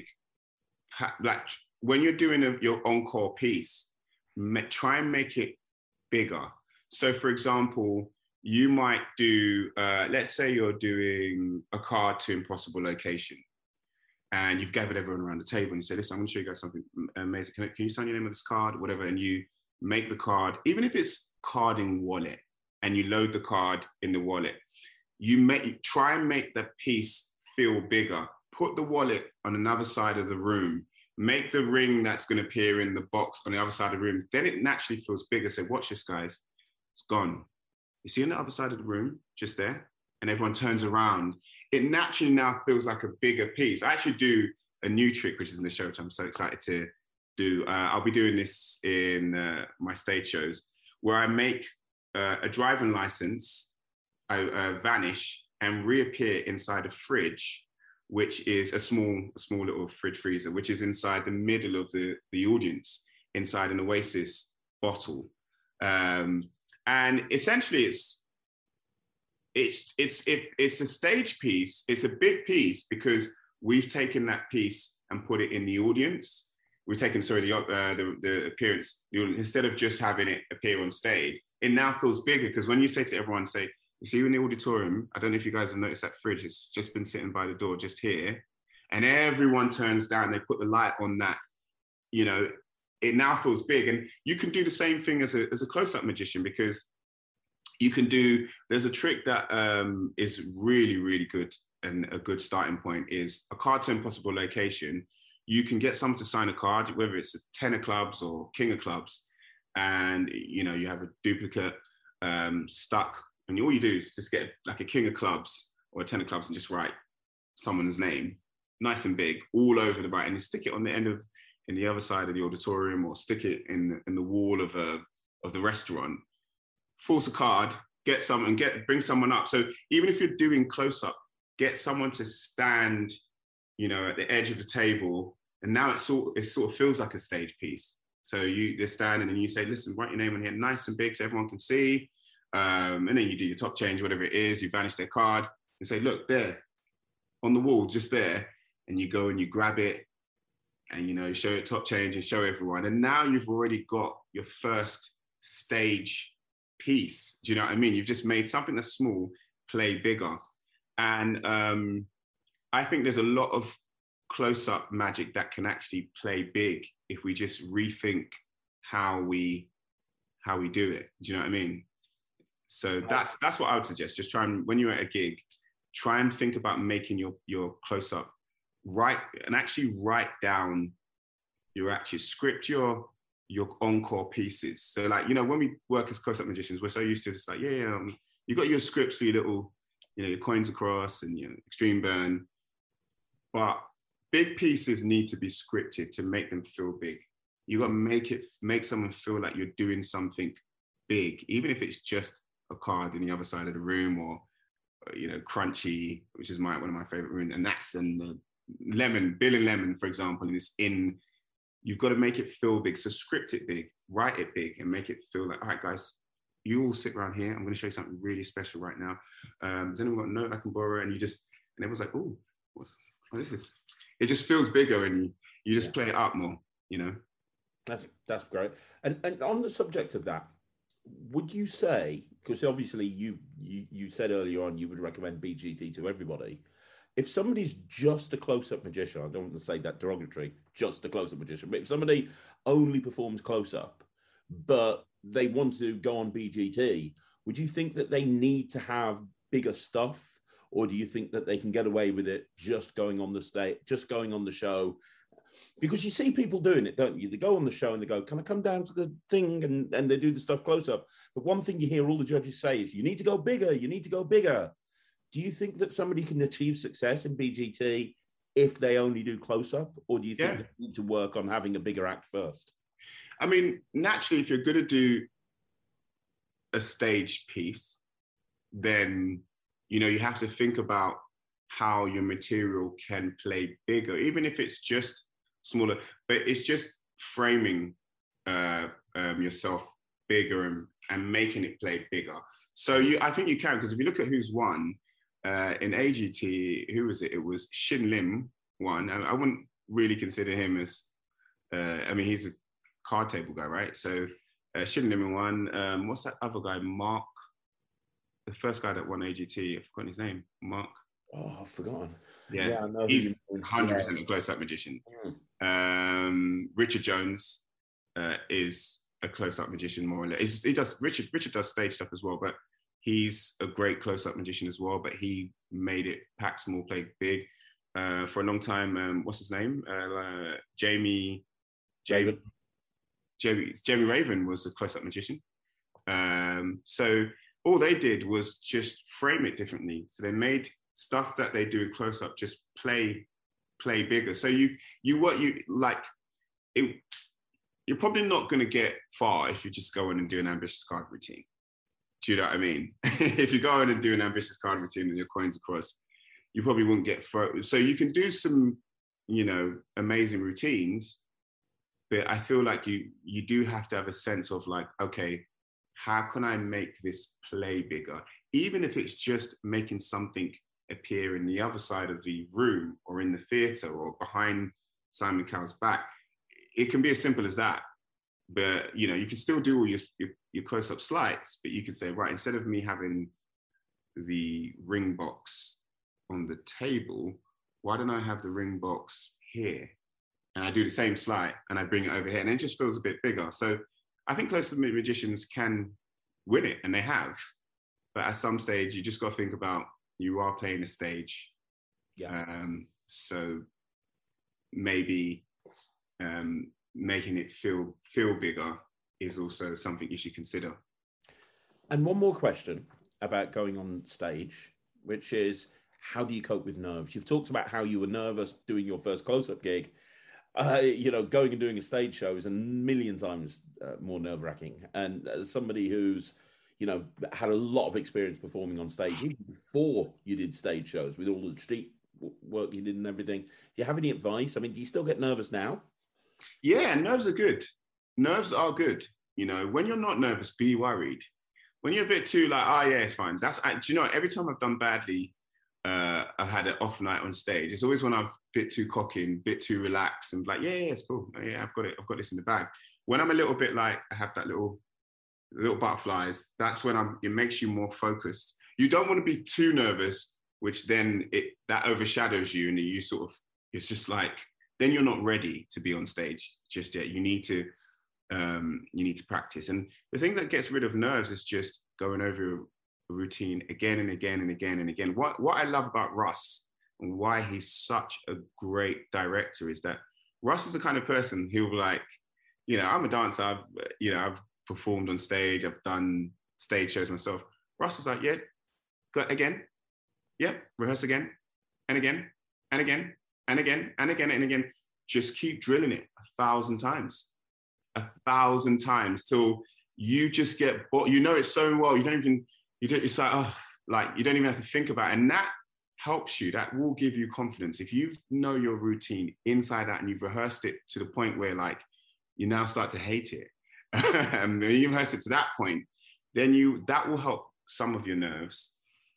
like when you're doing your encore piece, try and make it bigger. So for example, you might do, let's say you're doing a card to impossible location, and you've gathered everyone around the table and you say, listen, I'm going to show you guys something amazing. Can you sign your name on this card, whatever? And you make the card, even if it's carding wallet, and you load the card in the wallet, you try and make the piece feel bigger. Put the wallet on another side of the room. Make the ring that's going to appear in the box on the other side of the room. Then it naturally feels bigger. So watch this, guys. It's gone. You see on the other side of the room, just there, and everyone turns around. It naturally now feels like a bigger piece. I actually do a new trick, which is in the show, which I'm so excited to do. I'll be doing this in my stage shows, where I make a driving license, I vanish and reappear inside a fridge, which is a small little fridge freezer, which is inside the middle of the audience, inside an Oasis bottle. And essentially it's a stage piece. It's a big piece because we've taken that piece and put it in the audience. We've taken, the appearance, the audience, instead of just having it appear on stage. It now feels bigger, because when you say to everyone, say, you see in the auditorium, I don't know if you guys have noticed that fridge, it's just been sitting by the door just here, and everyone turns down, they put the light on that, you know, it now feels big. And you can do the same thing as a close-up magician, because you can there's a trick that is really, really good, and a good starting point is a card to impossible location. You can get someone to sign a card, whether it's a 10 of clubs or king of clubs, and, you know, you have a duplicate stuck, and all you do is just get like a king of clubs or a 10 of clubs and just write someone's name, nice and big, all over the right, and you stick it on the end of, in the other side of the auditorium, or stick it in the wall of the restaurant. Force a card, get someone, bring someone up. So even if you're doing close up, get someone to stand, you know, at the edge of the table, and now it sort of feels like a stage piece. So they're standing, and you say, listen, write your name on here, nice and big, so everyone can see. And then you do your top change, whatever it is, you vanish their card and say, look, there, on the wall, just there. And you go and you grab it, and, you know, show it top change and show everyone. And now you've already got your first stage piece. Do you know what I mean? You've just made something that's small play bigger. And I think there's a lot of close-up magic that can actually play big if we just rethink how we do it. Do you know what I mean? So that's what I would suggest. Just try and, when you're at a gig, try and think about making your close-up, write down your actual script, your encore pieces. So, like, you know, when we work as close-up magicians, we're so used to this, like, you got your scripts for your little, you know, your coins across and your extreme burn. but big pieces need to be scripted to make them feel big. You got to make someone feel like you're doing something big, even if it's just a card in the other side of the room, or Crunchy, which is one of my favorite rooms, and that's in Lemon, Bill and Lemon, for example, and it's in. You've got to make it feel big. So script it big, write it big, and make it feel like, all right, guys, you all sit around here. I'm going to show you something really special right now. Has anyone got a note I can borrow? And everyone's like, oh, this is. It just feels bigger, and you just play it up more. That's great. And on the subject of that, would you say, because obviously you said earlier on you would recommend BGT to everybody, if somebody's just a close-up magician, I don't want to say that derogatory, just a close-up magician, but if somebody only performs close-up, but they want to go on BGT, would you think that they need to have bigger stuff, or do you think that they can get away with it just going on the stage, just going on the show? Because you see people doing it, don't you? They go on the show and they go, can I come down to the thing? And they do the stuff close up. But one thing you hear all the judges say is, you need to go bigger. You need to go bigger. Do you think that somebody can achieve success in BGT if they only do close up? Or do you think they need to work on having a bigger act first? I mean, naturally, if you're going to do a stage piece, then, you have to think about how your material can play bigger, even if it's just smaller, but it's just framing yourself bigger and making it play bigger. So I think you can, because if you look at who's won in AGT, who was it? It was Shin Lim won. I wouldn't really consider him as, he's a card table guy, right? So Shin Lim won. What's that other guy? Mark, the first guy that won AGT, I've forgotten his name. Mark. Oh, I've forgotten. Yeah, I know. He's 100% a close-up magician. Richard Jones is a close-up magician, more or less. Richard does stage stuff as well, but he's a great close-up magician as well. But he made it pack small, play big for a long time. What's his name? Jamie Raven was a close-up magician. So all they did was just frame it differently. So they made stuff that they do in close-up just play bigger. So you're probably not going to get far if you just go in and do an ambitious card routine. Do you know what I mean? If you go in and do an ambitious card routine and your coins across, you probably wouldn't get far. So you can do some, amazing routines, but I feel like you do have to have a sense of like, okay, how can I make this play bigger? Even if it's just making something appear in the other side of the room or in the theatre or behind Simon Cowell's back. It can be as simple as that. But, you can still do all your close-up slides, but you can say, right, instead of me having the ring box on the table, why don't I have the ring box here? And I do the same slide and I bring it over here and it just feels a bit bigger. So I think close-up magicians can win it, and they have. But at some stage, you just got to think about, you are playing a stage. Yeah. So maybe making it feel bigger is also something you should consider. And one more question about going on stage, which is, how do you cope with nerves? You've talked about how you were nervous doing your first close-up gig. Going and doing a stage show is a million times more nerve-wracking. And as somebody who's had a lot of experience performing on stage, even before you did stage shows, with all the street work you did and everything. Do you have any advice? I mean, do you still get nervous now? Yeah, nerves are good. Nerves are good. When you're not nervous, be worried. When you're a bit too like, oh yeah, it's fine. Every time I've done badly, I've had an off night on stage. It's always when I'm a bit too cocky, a bit too relaxed and like, yeah, it's cool. Yeah, I've got it. I've got this in the bag. When I'm a little bit like, I have that little butterflies, that's when it makes you more focused. You don't want to be too nervous, which then that overshadows you, and it's just like, then you're not ready to be on stage just yet. You need to practice. And the thing that gets rid of nerves is just going over a routine again and again and again and again. What I love about Russ and why he's such a great director is that Russ is the kind of person who will like, I'm a dancer, I've performed on stage, I've done stage shows myself. Russ is like, yeah, go again. Yep, rehearse again and again and again and again and again and again. Just keep drilling it 1,000 times, 1,000 times till you just get bored. You know it so well. It's like, oh, like you don't even have to think about it. And that helps you. That will give you confidence. If you know your routine inside out and you've rehearsed it to the point where like you now start to hate it, and you rehearse it to that point, then that will help some of your nerves.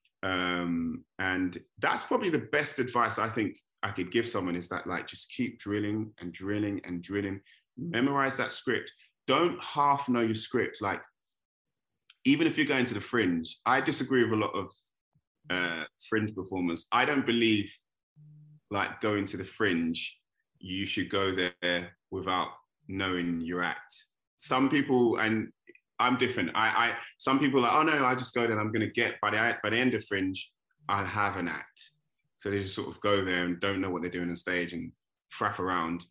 And that's probably the best advice I think I could give someone, is that like just keep drilling and drilling and drilling. Memorize that script. Don't half know your script. Like, even if you're going to the Fringe, I disagree with a lot of Fringe performers. I don't believe like going to the Fringe, you should go there without knowing your act. Some people, and I'm different. Some people are like, oh no, I just go there and I'm going to get, by the end of Fringe, I'll have an act. So they just sort of go there and don't know what they're doing on stage and faff around.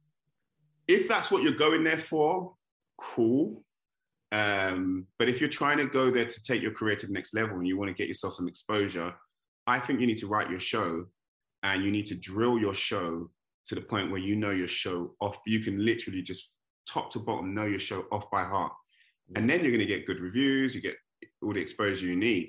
If that's what you're going there for, cool. But if you're trying to go there to take your career to the next level and you want to get yourself some exposure, I think you need to write your show and you need to drill your show to the point where you know your show off. You can literally just top to bottom know your show off by heart. And then you're going to get good reviews, you get all the exposure you need.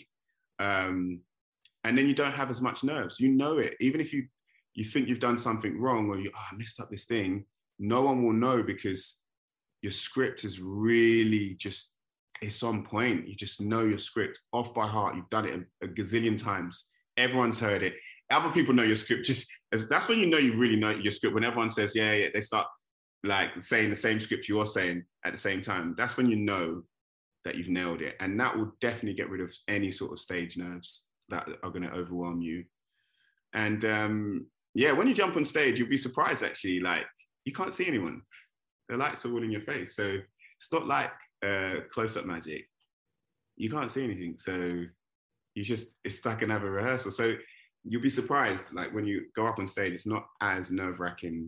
And then you don't have as much nerves. You know it. Even if you think you've done something wrong or I messed up this thing, no one will know because your script is really just, it's on point. You just know your script off by heart. You've done it a gazillion times. Everyone's heard it. Other people know your script. That's when you know you really know your script. When everyone says, yeah, they start like saying the same script you're saying at the same time. That's when you know that you've nailed it. And that will definitely get rid of any sort of stage nerves that are going to overwhelm you. And when you jump on stage, you'll be surprised actually, like you can't see anyone. The lights are all in your face. So it's not like close-up magic. You can't see anything. So it's stuck in another rehearsal. So you'll be surprised, like when you go up on stage, it's not as nerve-wracking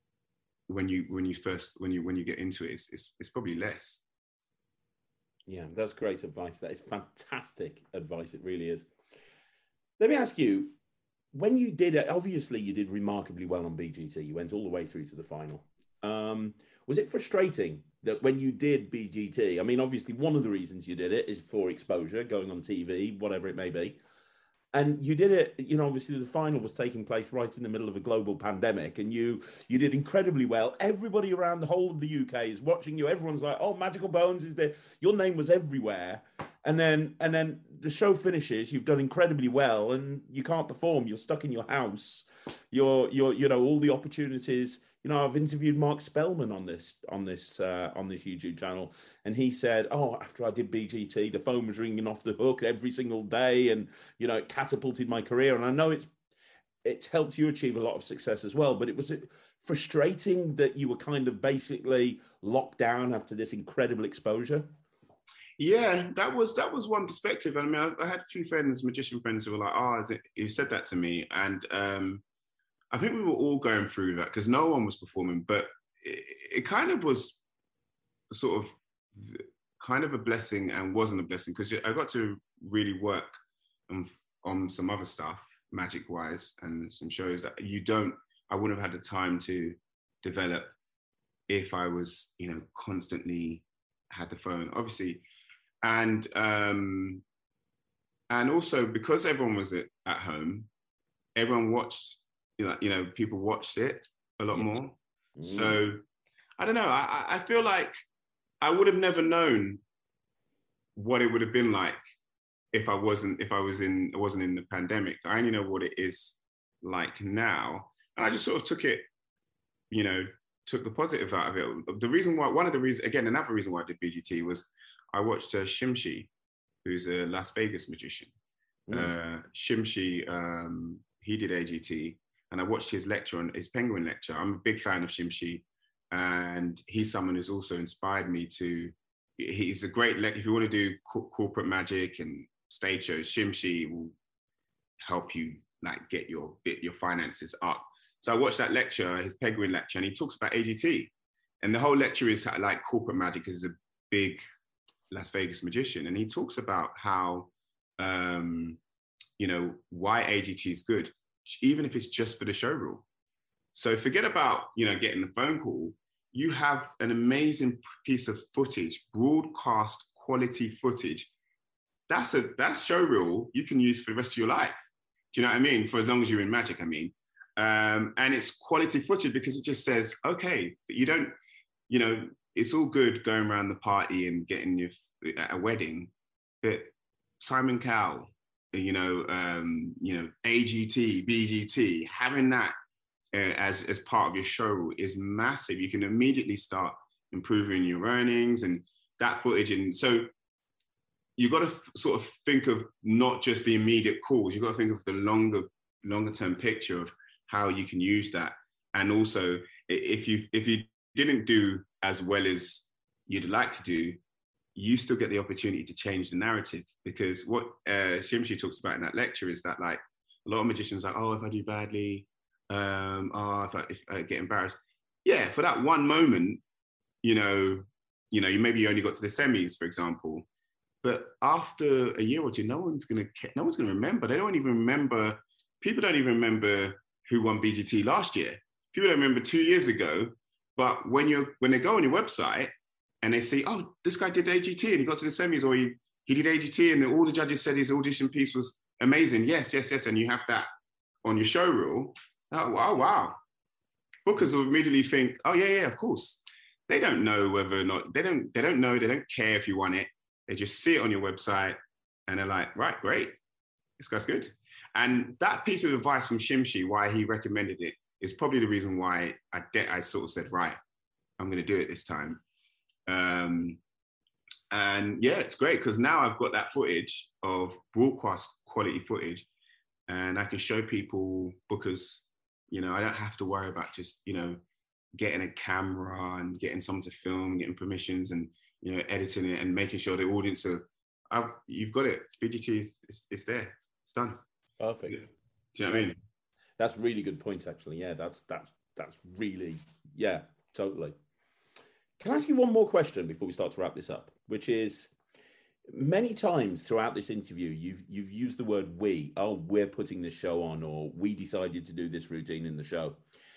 when you get into it. It's probably less. Yeah, that's great advice. That is fantastic advice. It really is. Let me ask you, when you did it, obviously you did remarkably well on BGT. You went all the way through to the final. Was it frustrating that when you did BGT, I mean, obviously one of the reasons you did it is for exposure, going on TV, whatever it may be. And you did it, obviously the final was taking place right in the middle of a global pandemic, and you did incredibly well. Everybody around the whole of the UK is watching you. Everyone's like, oh, Magical Bones is there. Your name was everywhere. And then the show finishes, you've done incredibly well and you can't perform. You're stuck in your house. You're all the opportunities. I've interviewed Mark Spellman on this YouTube channel, and he said, oh, after I did BGT, the phone was ringing off the hook every single day, and it catapulted my career. And I know it's helped you achieve a lot of success as well, but it was frustrating that you were kind of basically locked down after this incredible exposure. Yeah, that was one perspective. I mean, I had a few friends, magician friends, who were like, you said that to me. And I think we were all going through that because no one was performing, but it kind of was sort of kind of a blessing and wasn't a blessing, because I got to really work on some other stuff, magic-wise, and some shows that I wouldn't have had the time to develop if I was, constantly had the phone, obviously. And also because everyone was at home, everyone watched, people watched it a lot more. So I don't know. I feel like I would have never known what it would have been like if I wasn't in the pandemic. I only know what it is like now. And I just sort of took it, took the positive out of it. Another reason why I did BGT was I watched Shimshi, who's a Las Vegas magician. Shimshi, he did AGT, and I watched his lecture, his Penguin lecture. I'm a big fan of Shimshi, and he's someone who's also inspired me to. He's a great if you want to do corporate magic and stage shows, Shimshi will help you like get your finances up. So I watched that lecture, his Penguin lecture, and he talks about AGT, and the whole lecture is like corporate magic, because he's a big Las Vegas magician, and he talks about how why AGT is good, even if it's just for the show rule. So forget about, getting the phone call. You have an amazing piece of footage, broadcast quality footage. That's showreel you can use for the rest of your life. Do you know what I mean? For as long as you're in magic, I mean. And it's quality footage because it just says, okay, you don't, it's all good going around the party and getting at a wedding, but Simon Cowell, AGT, BGT, having that as part of your show is massive. You can immediately start improving your earnings and that footage. And so you've got to sort of think of not just the immediate calls, you've got to think of the longer term picture of how you can use that. And also, if you didn't do as well as you'd like to do, you still get the opportunity to change the narrative. Because what Shimshi talks about in that lecture is that, like, a lot of magicians are like, oh, if I do badly, if I get embarrassed. Yeah, for that one moment, you maybe you only got to the semis, for example. But after a year or two, no one's gonna remember. They don't even remember. People don't even remember who won BGT last year. People don't remember 2 years ago. But when they go on your website and they see, oh, this guy did AGT and he got to the semis, or he did AGT and all the judges said his audition piece was amazing. Yes. And you have that on your show reel. Oh, wow. Bookers will immediately think, oh, yeah, of course. They don't know whether or not, they don't know, they don't care if you won it. They just see it on your website and they're like, right, great. This guy's good. And that piece of advice from Shimshi, why he recommended it, is probably the reason why I sort of said, right, I'm going to do it this time. And yeah, it's great because now I've got that footage of broadcast quality footage and I can show people, bookers, I don't have to worry about just, getting a camera and getting someone to film, getting permissions and, editing it and making sure the audience you've got it. BGT is there. It's done. Perfect. Do you know what I mean? That's a really good point, actually. Yeah, that's really, yeah, totally. Can I ask you one more question before we start to wrap this up, which is, many times throughout this interview, you've used the word we. Oh, we're putting this show on, or we decided to do this routine in the show.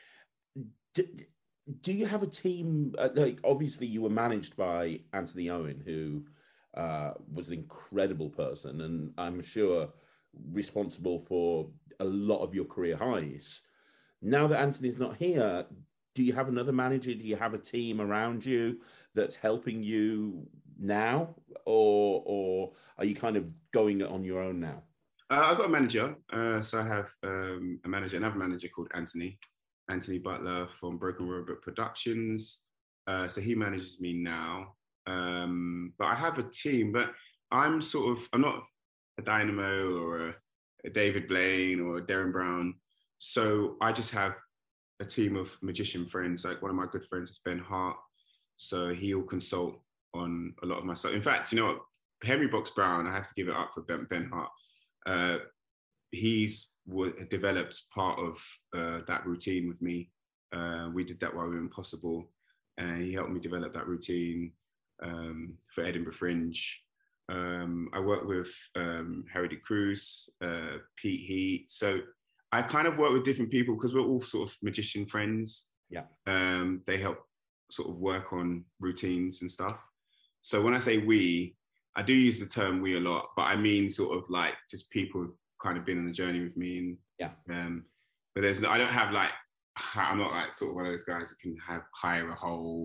Do you have a team? Like, obviously, you were managed by Anthony Owen, who was an incredible person, and I'm sure responsible for a lot of your career highs. Now that Anthony's not here, do you have another manager? Do you have a team around you that's helping you now, or are you kind of going on your own now? I've got a manager. So I have another manager called Anthony Butler from Broken Robot Productions. So he manages me now. But I have a team, but I'm not a Dynamo or a David Blaine or a Darren Brown. So I just have a team of magician friends. Like, one of my good friends is Ben Hart. So he'll consult on a lot of my stuff. In fact, Henry Box Brown, I have to give it up for Ben Hart. He's developed part of that routine with me. We did that while we were Impossible, and he helped me develop that routine for Edinburgh Fringe. I work with Harry De Cruz, Pete Heat. So I kind of work with different people because we're all sort of magician friends. Yeah. They help sort of work on routines and stuff. So when I say we, I do use the term we a lot, but I mean sort of like just people who've kind of been on the journey with me. And yeah. But I don't have like, I'm not like sort of one of those guys who can hire a whole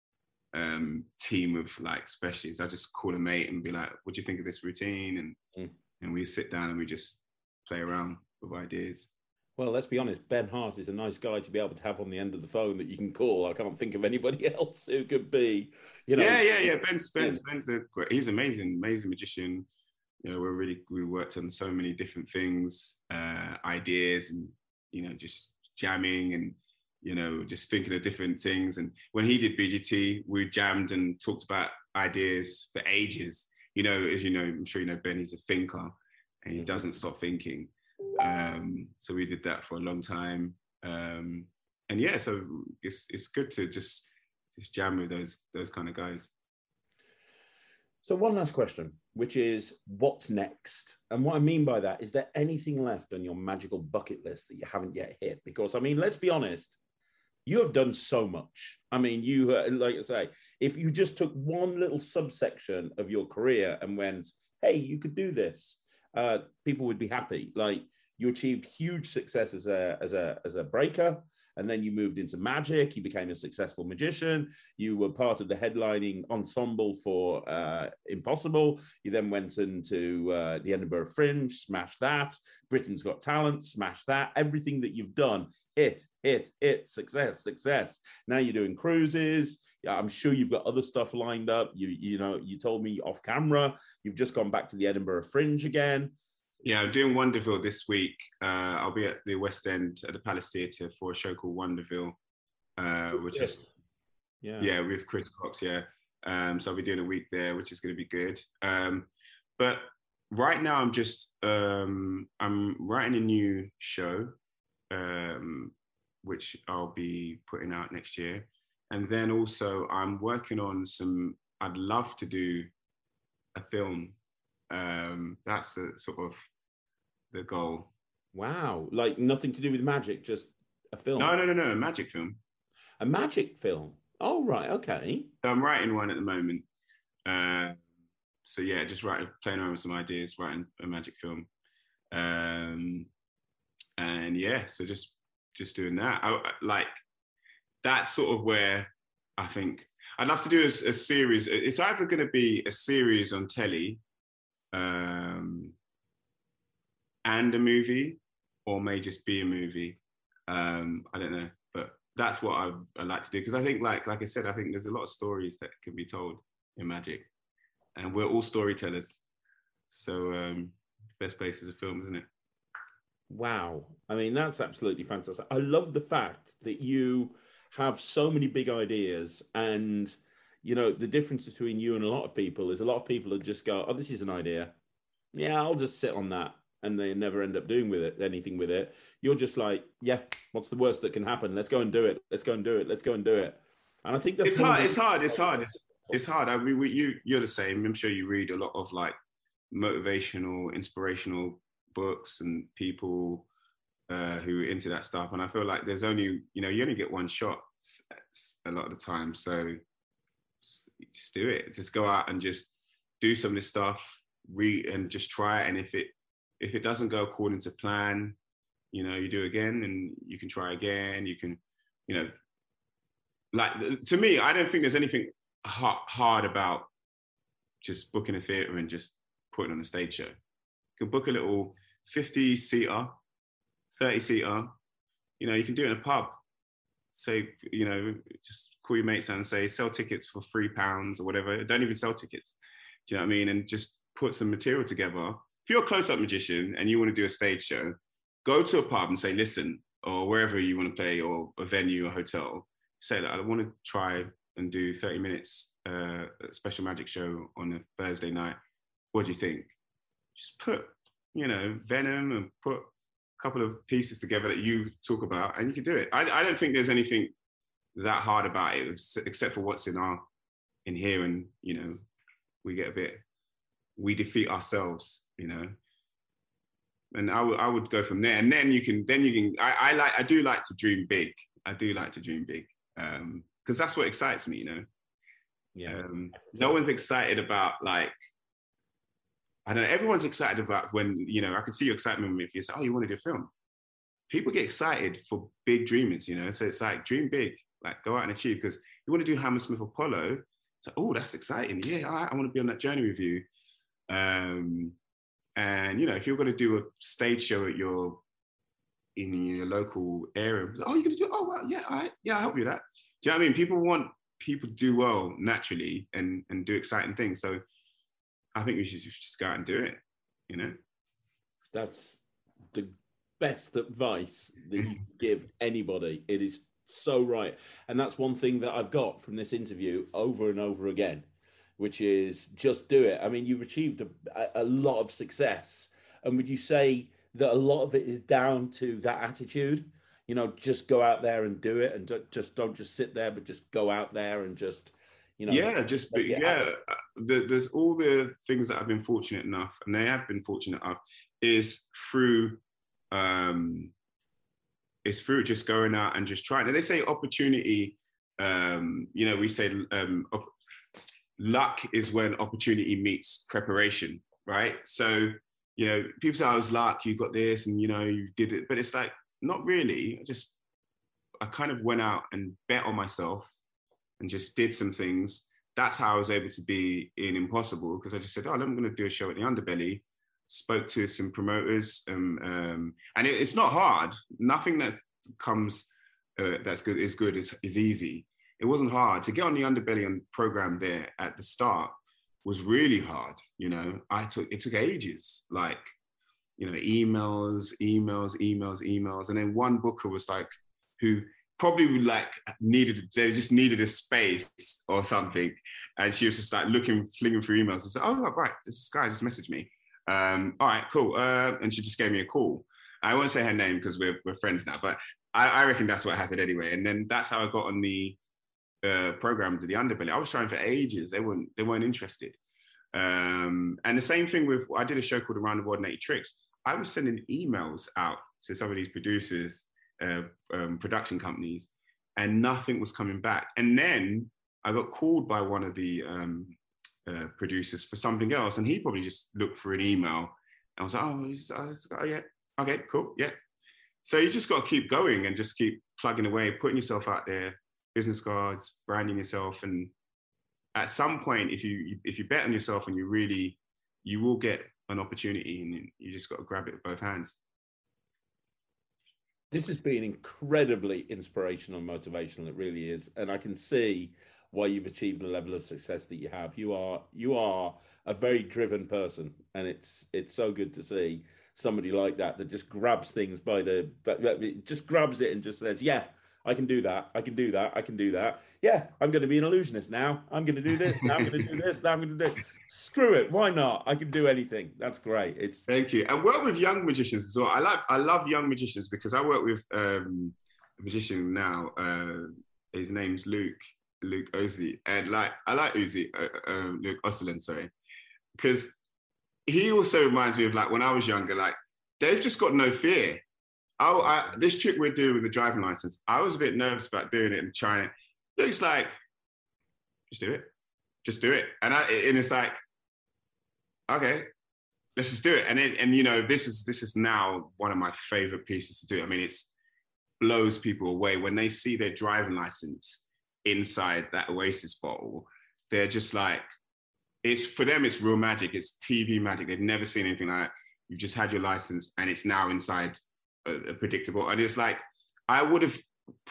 team of like specialists. I just call a mate and be like, what do you think of this routine? And we sit down and we just play around with ideas. Well, let's be honest, Ben Hart is a nice guy to be able to have on the end of the phone that you can call. I can't think of anybody else who could be, Yeah. Ben's he's an amazing magician. We worked on so many different things, ideas, and just jamming and just thinking of different things. And when he did BGT, we jammed and talked about ideas for ages. As I'm sure Ben, he's a thinker and he doesn't stop thinking. So we did that for a long time. And yeah, so it's good to just jam with those kind of guys. So one last question, which is what's next? And what I mean by that, is there anything left on your magical bucket list that you haven't yet hit? Because, I mean, let's be honest, you have done so much. I mean, you, like I say, if you just took one little subsection of your career and went, hey, you could do this, people would be happy. Like, you achieved huge success as a breaker, and then you moved into magic. You became a successful magician. You were part of the headlining ensemble for Impossible. You then went into the Edinburgh Fringe, smashed that. Britain's Got Talent, smashed that. Everything that you've done, hit, success. Now you're doing cruises. I'm sure you've got other stuff lined up. You told me off camera, you've just gone back to the Edinburgh Fringe again. Yeah, I'm doing Wonderville this week. I'll be at the West End at the Palace Theatre for a show called Wonderville, which is with Chris Cox. Yeah, so I'll be doing a week there, which is going to be good. But right now, I'm just I'm writing a new show, which I'll be putting out next year, and then also I'm working on some. I'd love to do a film. That's a sort of the goal. Wow, like nothing to do with magic, just a film. No, a magic film. A magic film. Oh, right, okay. I'm writing one at the moment. So yeah, just playing around with some ideas, writing a magic film. And yeah, so just doing that. That's sort of where I think I'd love to do a series. It's either going to be a series on telly, and a movie, or may just be a movie. I don't know, but that's what I like to do, because I think, like I said, I think there's a lot of stories that can be told in magic, and we're all storytellers. So best place is a film, isn't it? Wow, I mean, that's absolutely fantastic. I love the fact that you have so many big ideas, and the difference between you and a lot of people is a lot of people would just go, oh, this is an idea. Yeah, I'll just sit on that. And they never end up doing anything with it. You're just like, yeah, what's the worst that can happen? Let's go and do it. And I think that's It's hard. I mean, you're the same. I'm sure you read a lot of like motivational, inspirational books and people who are into that stuff. And I feel like there's only, you only get one shot a lot of the time. So just do it. Just go out and just do some of this stuff, read and just try it. And if it doesn't go according to plan, you do again, and you can try again. You can, like, to me, I don't think there's anything hard about just booking a theatre and just putting on a stage show. You can book a little 50-seater, 30-seater. You can do it in a pub. Say, just call your mates and say, sell tickets for £3 or whatever. Don't even sell tickets. Do you know what I mean? And just put some material together. If you're a close-up magician and you want to do a stage show, go to a pub and say, listen, or wherever you want to play, or a venue, a hotel, say that I want to try and do 30 minutes, a special magic show on a Thursday night. What do you think? Just put, Venom, and put a couple of pieces together that you talk about, and you can do it. I don't think there's anything that hard about it, except for what's in here, and, we defeat ourselves, and I would go from there, and then you can. I do like to dream big. Because that's what excites me, Yeah. No one's excited about, like, I don't know. Everyone's excited about when, I can see your excitement if you say, oh, you want to do a film. People get excited for big dreamers, So it's like, dream big, like, go out and achieve. Because you want to do Hammersmith Apollo. It's like, oh, that's exciting. Yeah, all right, I want to be on that journey with you. And if you're going to do a stage show in your local area, oh, you're going to do it? Oh, well, yeah, all right, yeah, I'll help you with that. Do you know what I mean? People want people to do well naturally and do exciting things. So I think we should just go out and do it. That's the best advice that you can give anybody. It is so right, and that's one thing that I've got from this interview over and over again, which is just do it. I mean, you've achieved a lot of success. And would you say that a lot of it is down to that attitude? Just go out there and do it, and don't just sit there, but just go out there and just, You know, yeah, just there's all the things that I've been fortunate enough, and they have been fortunate enough, is through just going out and just trying. And they say opportunity, you know, we say luck is when opportunity meets preparation, right? So, you know, people say, I was luck, you got this, and, you know, you did it. But it's like, not really. I kind of went out and bet on myself and just did some things. That's how I was able to be in Impossible, because I just said, oh, I'm going to do a show at the Underbelly. Spoke to some promoters, and it's not hard. Nothing that comes that's good is easy. It wasn't hard to get on the Underbelly and program there at the start. Was really hard, you know. It took ages, like, you know, emails, and then one booker was like, who probably would like they just needed a space or something, and she was just like flinging through emails and said, oh right, this guy just messaged me. All right, cool. And she just gave me a call. I won't say her name because we're friends now, but I reckon that's what happened anyway. And then that's how I got on the program to the Underbelly. I was trying for ages. They weren't interested. And the same thing I did a show called Around the World in 80 Tricks. I was sending emails out to some of these producers, production companies, and nothing was coming back. And then I got called by one of the producers for something else, and he probably just looked for an email. I was like, oh yeah, okay, cool, yeah. So you just got to keep going and just keep plugging away, putting yourself out there, business cards, branding yourself, and at some point, if you bet on yourself and you will get an opportunity, and you just got to grab it with both hands. This has been incredibly inspirational and motivational. It really is, and I can see why you've achieved the level of success that you have. You are a very driven person, and it's so good to see somebody like that just grabs things just grabs it and just says, yeah, I can do that. I can do that. I can do that. Yeah, I'm going to be an illusionist now. I'm going to do this. Now I'm going to do this. Now I'm going to do. Screw it. Why not? I can do anything. That's great. Thank you. And work with young magicians as well. I love young magicians because I work with a magician now. His name's Luke Ozzy, and I like Uzi, Luke Osselin, sorry, because he also reminds me of like when I was younger. Like they've just got no fear. This trick we're doing with the driving license, I was a bit nervous about doing it and trying it. Luke's like, just do it, and it's like, okay, let's just do it. And you know, this is now one of my favorite pieces to do. I mean, it blows people away when they see their driving license inside that Oasis bottle. They're just like, for them it's real magic. It's TV magic. They've never seen anything like that. You've just had your license and it's now inside a predictable. And it's like, I would have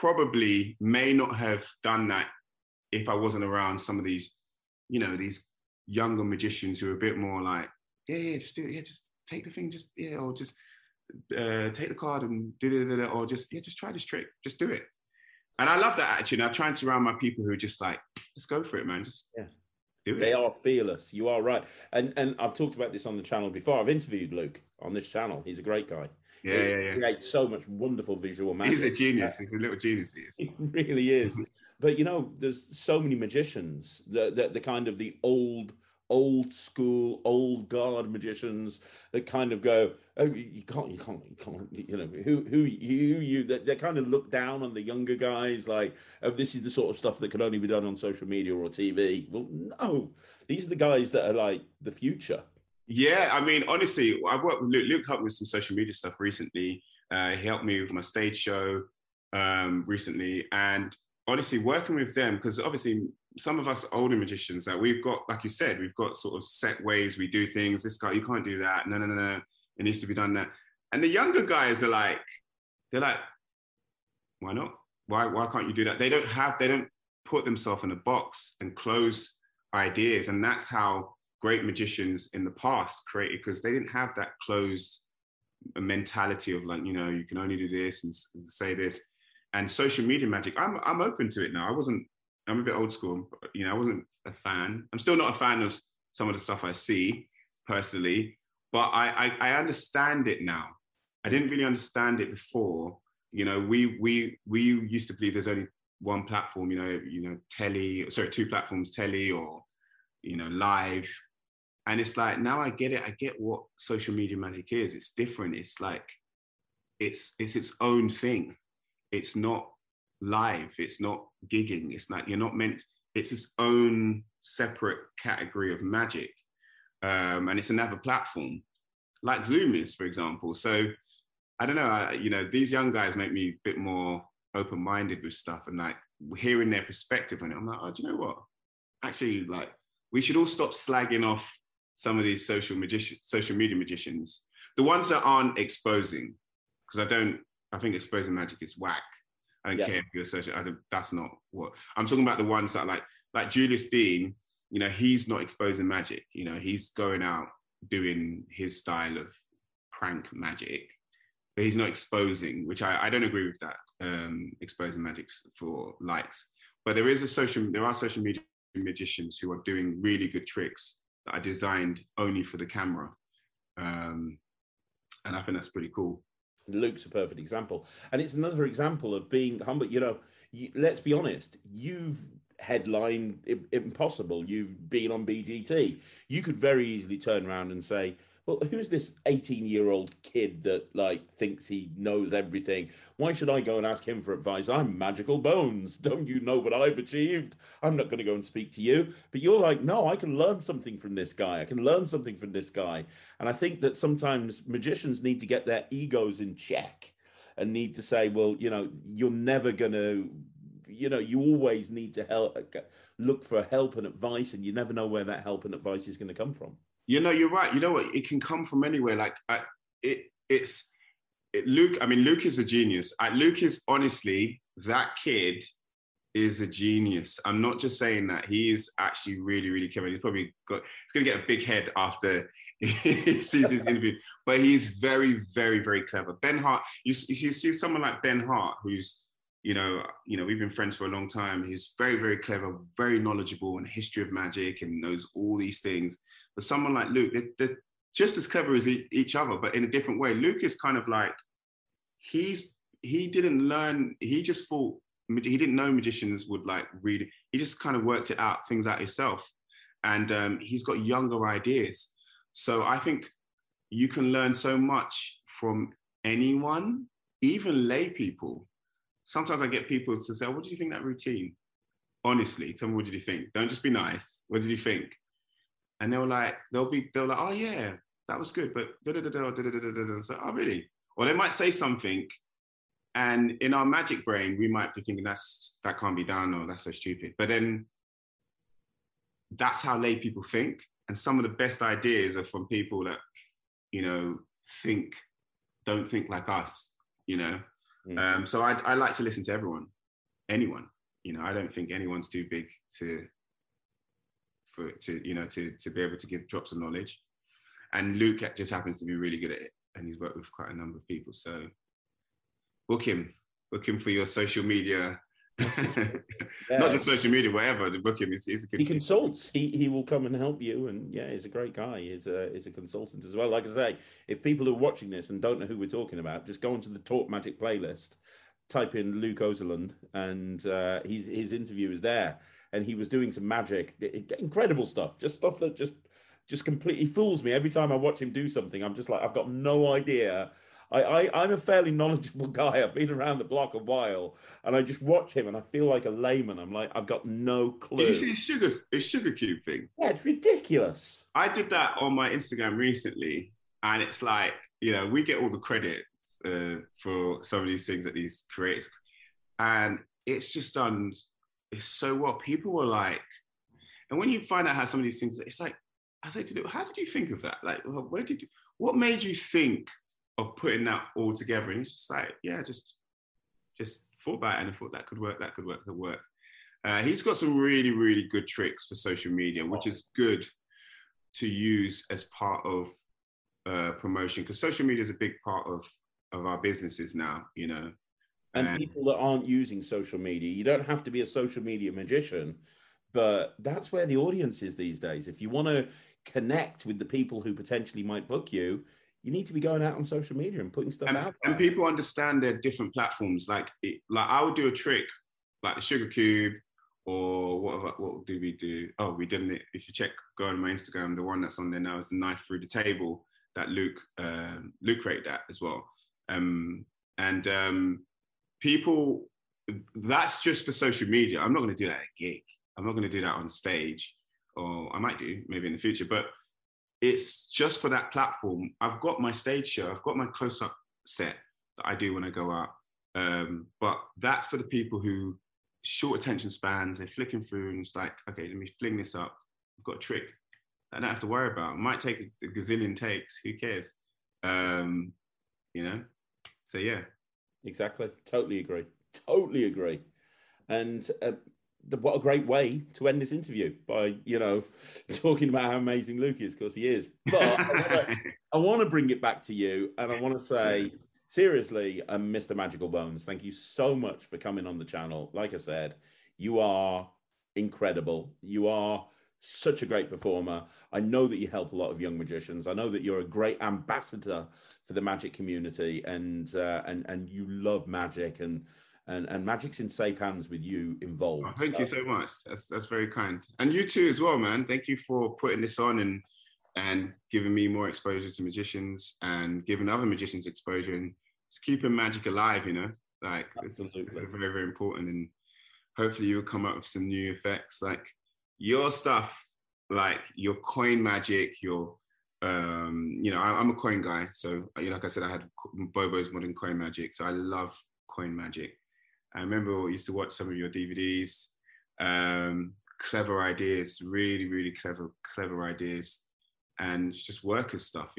may not have done that if I wasn't around some of these, you know, these younger magicians who are a bit more like, yeah, just do it. Yeah, just take the thing, or just take the card and or just try this trick. Just do it. And I love that attitude. I try and surround my people who are just like, let's go for it, man. Just do it. They are fearless. You are right. And I've talked about this on the channel before. I've interviewed Luke on this channel. He's a great guy. He creates so much wonderful visual magic. He's a genius. He's a little genius. He really is. But, you know, there's so many magicians, the kind of the old school, old guard magicians that kind of go, oh, you can't, you know, who you, they kind of look down on the younger guys, like, oh, this is the sort of stuff that can only be done on social media or TV. Well, no, these are the guys that are like the future. Yeah, I mean, honestly, I've worked with Luke. Luke helped me with some social media stuff recently. He helped me with my stage show recently. And honestly, working with them, because obviously some of us older magicians that we've got, like you said, we've got sort of set ways we do things. This guy, you can't do that. No. It needs to be done that. And the younger guys are like, they're like, why not? Why can't you do that? They don't put themselves in a box and close ideas. And that's how great magicians in the past created, because they didn't have that closed mentality of like, you know, you can only do this and say this. And social media magic, I'm open to it now. I'm a bit old school, you know, I wasn't a fan. I'm still not a fan of some of the stuff I see personally, but I understand it now. I didn't really understand it before. You know, we used to believe there's only one platform, two platforms, telly or, live. And it's like, now I get it. I get what social media magic is. It's different. It's like, it's its own thing. It's not live. It's not gigging. It's like, it's its own separate category of magic. And it's another platform, like Zoom is, for example. So I don't know, these young guys make me a bit more open-minded with stuff, and like hearing their perspective on it, I'm like, oh, do you know what? Actually, like, we should all stop slagging off some of these social media magicians, the ones that aren't exposing, because I think exposing magic is whack. I don't care if you're social. That's not what I'm talking about. The ones that like Julius Dean, he's not exposing magic. He's going out doing his style of prank magic, but he's not exposing, which I don't agree with that. Exposing magic for likes, but there are social media magicians who are doing really good tricks that are designed only for the camera, and I think that's pretty cool. Luke's a perfect example, and it's another example of being humble. Let's be honest, you've headlined Impossible, you've been on BGT. You could very easily turn around and say, well, who's this 18-year-old kid that thinks he knows everything? Why should I go and ask him for advice? I'm Magical Bones. Don't you know what I've achieved? I'm not going to go and speak to you. But you're like, no, I can learn something from this guy. I can learn something from this guy. And I think that sometimes magicians need to get their egos in check and need to say, well, you're never going to, you always need to look for help and advice, and you never know where that help and advice is going to come from. You're right. You know what? It can come from anywhere. Luke. I mean, Luke is a genius. Luke is honestly, that kid is a genius. I'm not just saying that. He is actually really, really clever. He's going to get a big head after he sees his interview. But he's very, very, very clever. Ben Hart. You see someone like Ben Hart, who's we've been friends for a long time. He's very, very clever, very knowledgeable in the history of magic and knows all these things. But someone like Luke, they're just as clever as each other, but in a different way. Luke is kind of like, he didn't learn, he just thought, he didn't know magicians would read. He just kind of worked things out himself. And he's got younger ideas. So I think you can learn so much from anyone, even lay people. Sometimes I get people to say, what do you think of that routine? Honestly, tell me, what did you think? Don't just be nice. What did you think? And they'll like, oh yeah, that was good, but da-da-da-da. So, oh really? Or they might say something, and in our magic brain, we might be thinking that can't be done, or that's so stupid. But then that's how lay people think. And some of the best ideas are from people that, don't think like us, Mm-hmm. So I like to listen to anyone. I don't think anyone's too big to be able to give drops of knowledge. And Luke just happens to be really good at it, and he's worked with quite a number of people. So book him for your social media. Not just social media, whatever. To book him, he's a good. He consults. He will come and help you, and he's a great guy. He's a consultant as well. Like I say, if people are watching this and don't know who we're talking about, just go onto the Talk Magic playlist, type in Luke Oserlund, and his interview is there. And he was doing some magic, incredible stuff, just stuff that just completely fools me. Every time I watch him do something, I'm just like, I've got no idea. I'm a fairly knowledgeable guy. I've been around the block a while, and I just watch him and I feel like a layman. I'm like, I've got no clue. Did you see his sugar cube thing? Yeah, it's ridiculous. I did that on my Instagram recently, and it's like, we get all the credit for some of these things that these creators, and it's just done. It's so what people were like, and when you find out how some of these things, it's like, I say to them, how did you think of that? Like, what made you think of putting that all together? And it's just like, yeah, just thought about it, and I thought that could work. He's got some really, really good tricks for social media, which is good to use as part of promotion, because social media is a big part of our businesses now, And people that aren't using social media, you don't have to be a social media magician, but that's where the audience is these days. If you want to connect with the people who potentially might book you, you need to be going out on social media and putting stuff out there. And people understand their different platforms. Like I would do a trick, like the sugar cube, or what did we do? Oh, we did it. If you go on my Instagram, the one that's on there now is the knife through the table that Luke rated that as well. People, that's just for social media. I'm not going to do that at a gig. I'm not going to do that on stage, or I might do maybe in the future, but it's just for that platform. I've got my stage show. I've got my close-up set that I do when I go out. But that's for the people who short attention spans, they're flicking through and it's like, okay, let me fling this up. I've got a trick I don't have to worry about. It might take a gazillion takes. Who cares? So yeah. Exactly. Totally agree. And what a great way to end this interview by, talking about how amazing Luke is, because he is. But I want to bring it back to you, and I want to say, seriously, Mr. Magical Bones, thank you so much for coming on the channel. Like I said, you are incredible. You are such a great performer. I know that you help a lot of young magicians. I know that you're a great ambassador for the magic community, and you love magic, and magic's in safe hands with you involved. Oh, thank you so much. That's very kind. And you too as well, man. Thank you for putting this on and giving me more exposure to magicians and giving other magicians exposure and just keeping magic alive, Like, it's very, very important. And hopefully you'll come up with some new effects, like your stuff, like your coin magic, I'm a coin guy. So, like I said, I had Bobo's Modern Coin Magic. So I love coin magic. I remember I used to watch some of your DVDs, clever ideas, really, really clever ideas, and just workers stuff,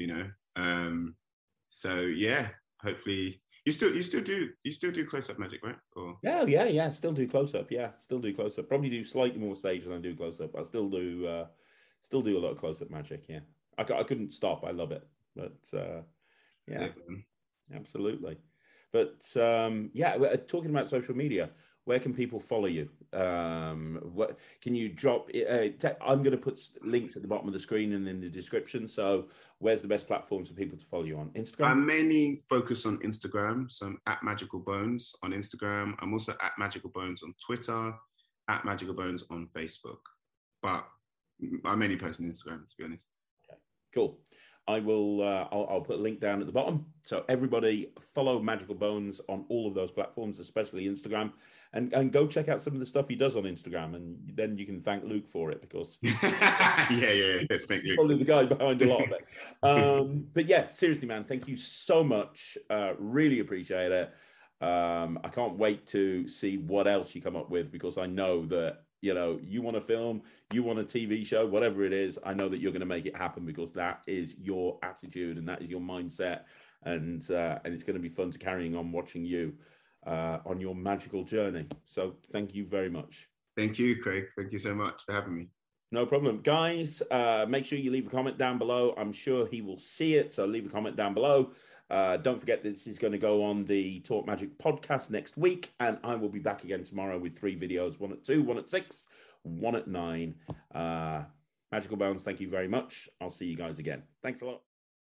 So yeah, hopefully you still do close up magic, right? Or... Yeah. Still do close up. Yeah, still do close up. Probably do slightly more stage than I do close up. I still do a lot of close up magic. Yeah, I couldn't stop. I love it. But yeah, absolutely. But talking about social media, where can people follow you? What can you drop? I'm going to put links at the bottom of the screen and in the description. So where's the best platforms for people to follow you on? Instagram? I mainly focus on Instagram. So I'm at Magical Bones on Instagram. I'm also at Magical Bones on Twitter, at Magical Bones on Facebook. But I mainly post on Instagram, to be honest. Okay, cool. I will. I'll put a link down at the bottom. So everybody follow Magical Bones on all of those platforms, especially Instagram, and go check out some of the stuff he does on Instagram, and then you can thank Luke for it, because yeah, let's thank Luke. Probably the guy behind a lot of it. But yeah, seriously, man, thank you so much. Really appreciate it. I can't wait to see what else you come up with, because I know that. You want a film, you want a TV show, whatever it is, I know that you're going to make it happen, because that is your attitude and that is your mindset. And it's going to be fun to carrying on watching you on your magical journey. So thank you very much. Thank you, Craig. Thank you so much for having me. No problem. Guys, make sure you leave a comment down below. I'm sure he will see it. So leave a comment down below. Don't forget this is going to go on the Talk Magic podcast next week. And I will be back again tomorrow with 3 videos, 1 at 2, 1 at 6, 1 at 9. Magical Bones, thank you very much. I'll see you guys again. Thanks a lot.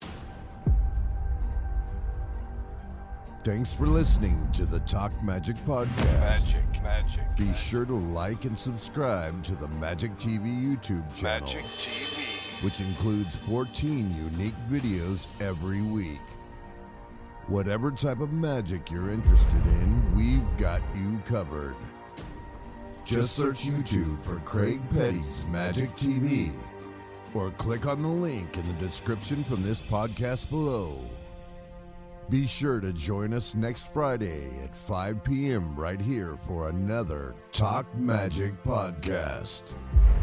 Thanks for listening to the Talk Magic podcast. Magic. Be sure to like and subscribe to the Magic TV YouTube channel, Magic TV, which includes 14 unique videos every week. Whatever type of magic you're interested in, we've got you covered. Just search YouTube for Craig Petty's Magic TV, or click on the link in the description from this podcast below. Be sure to join us next Friday at 5 p.m. right here for another Talk Magic podcast.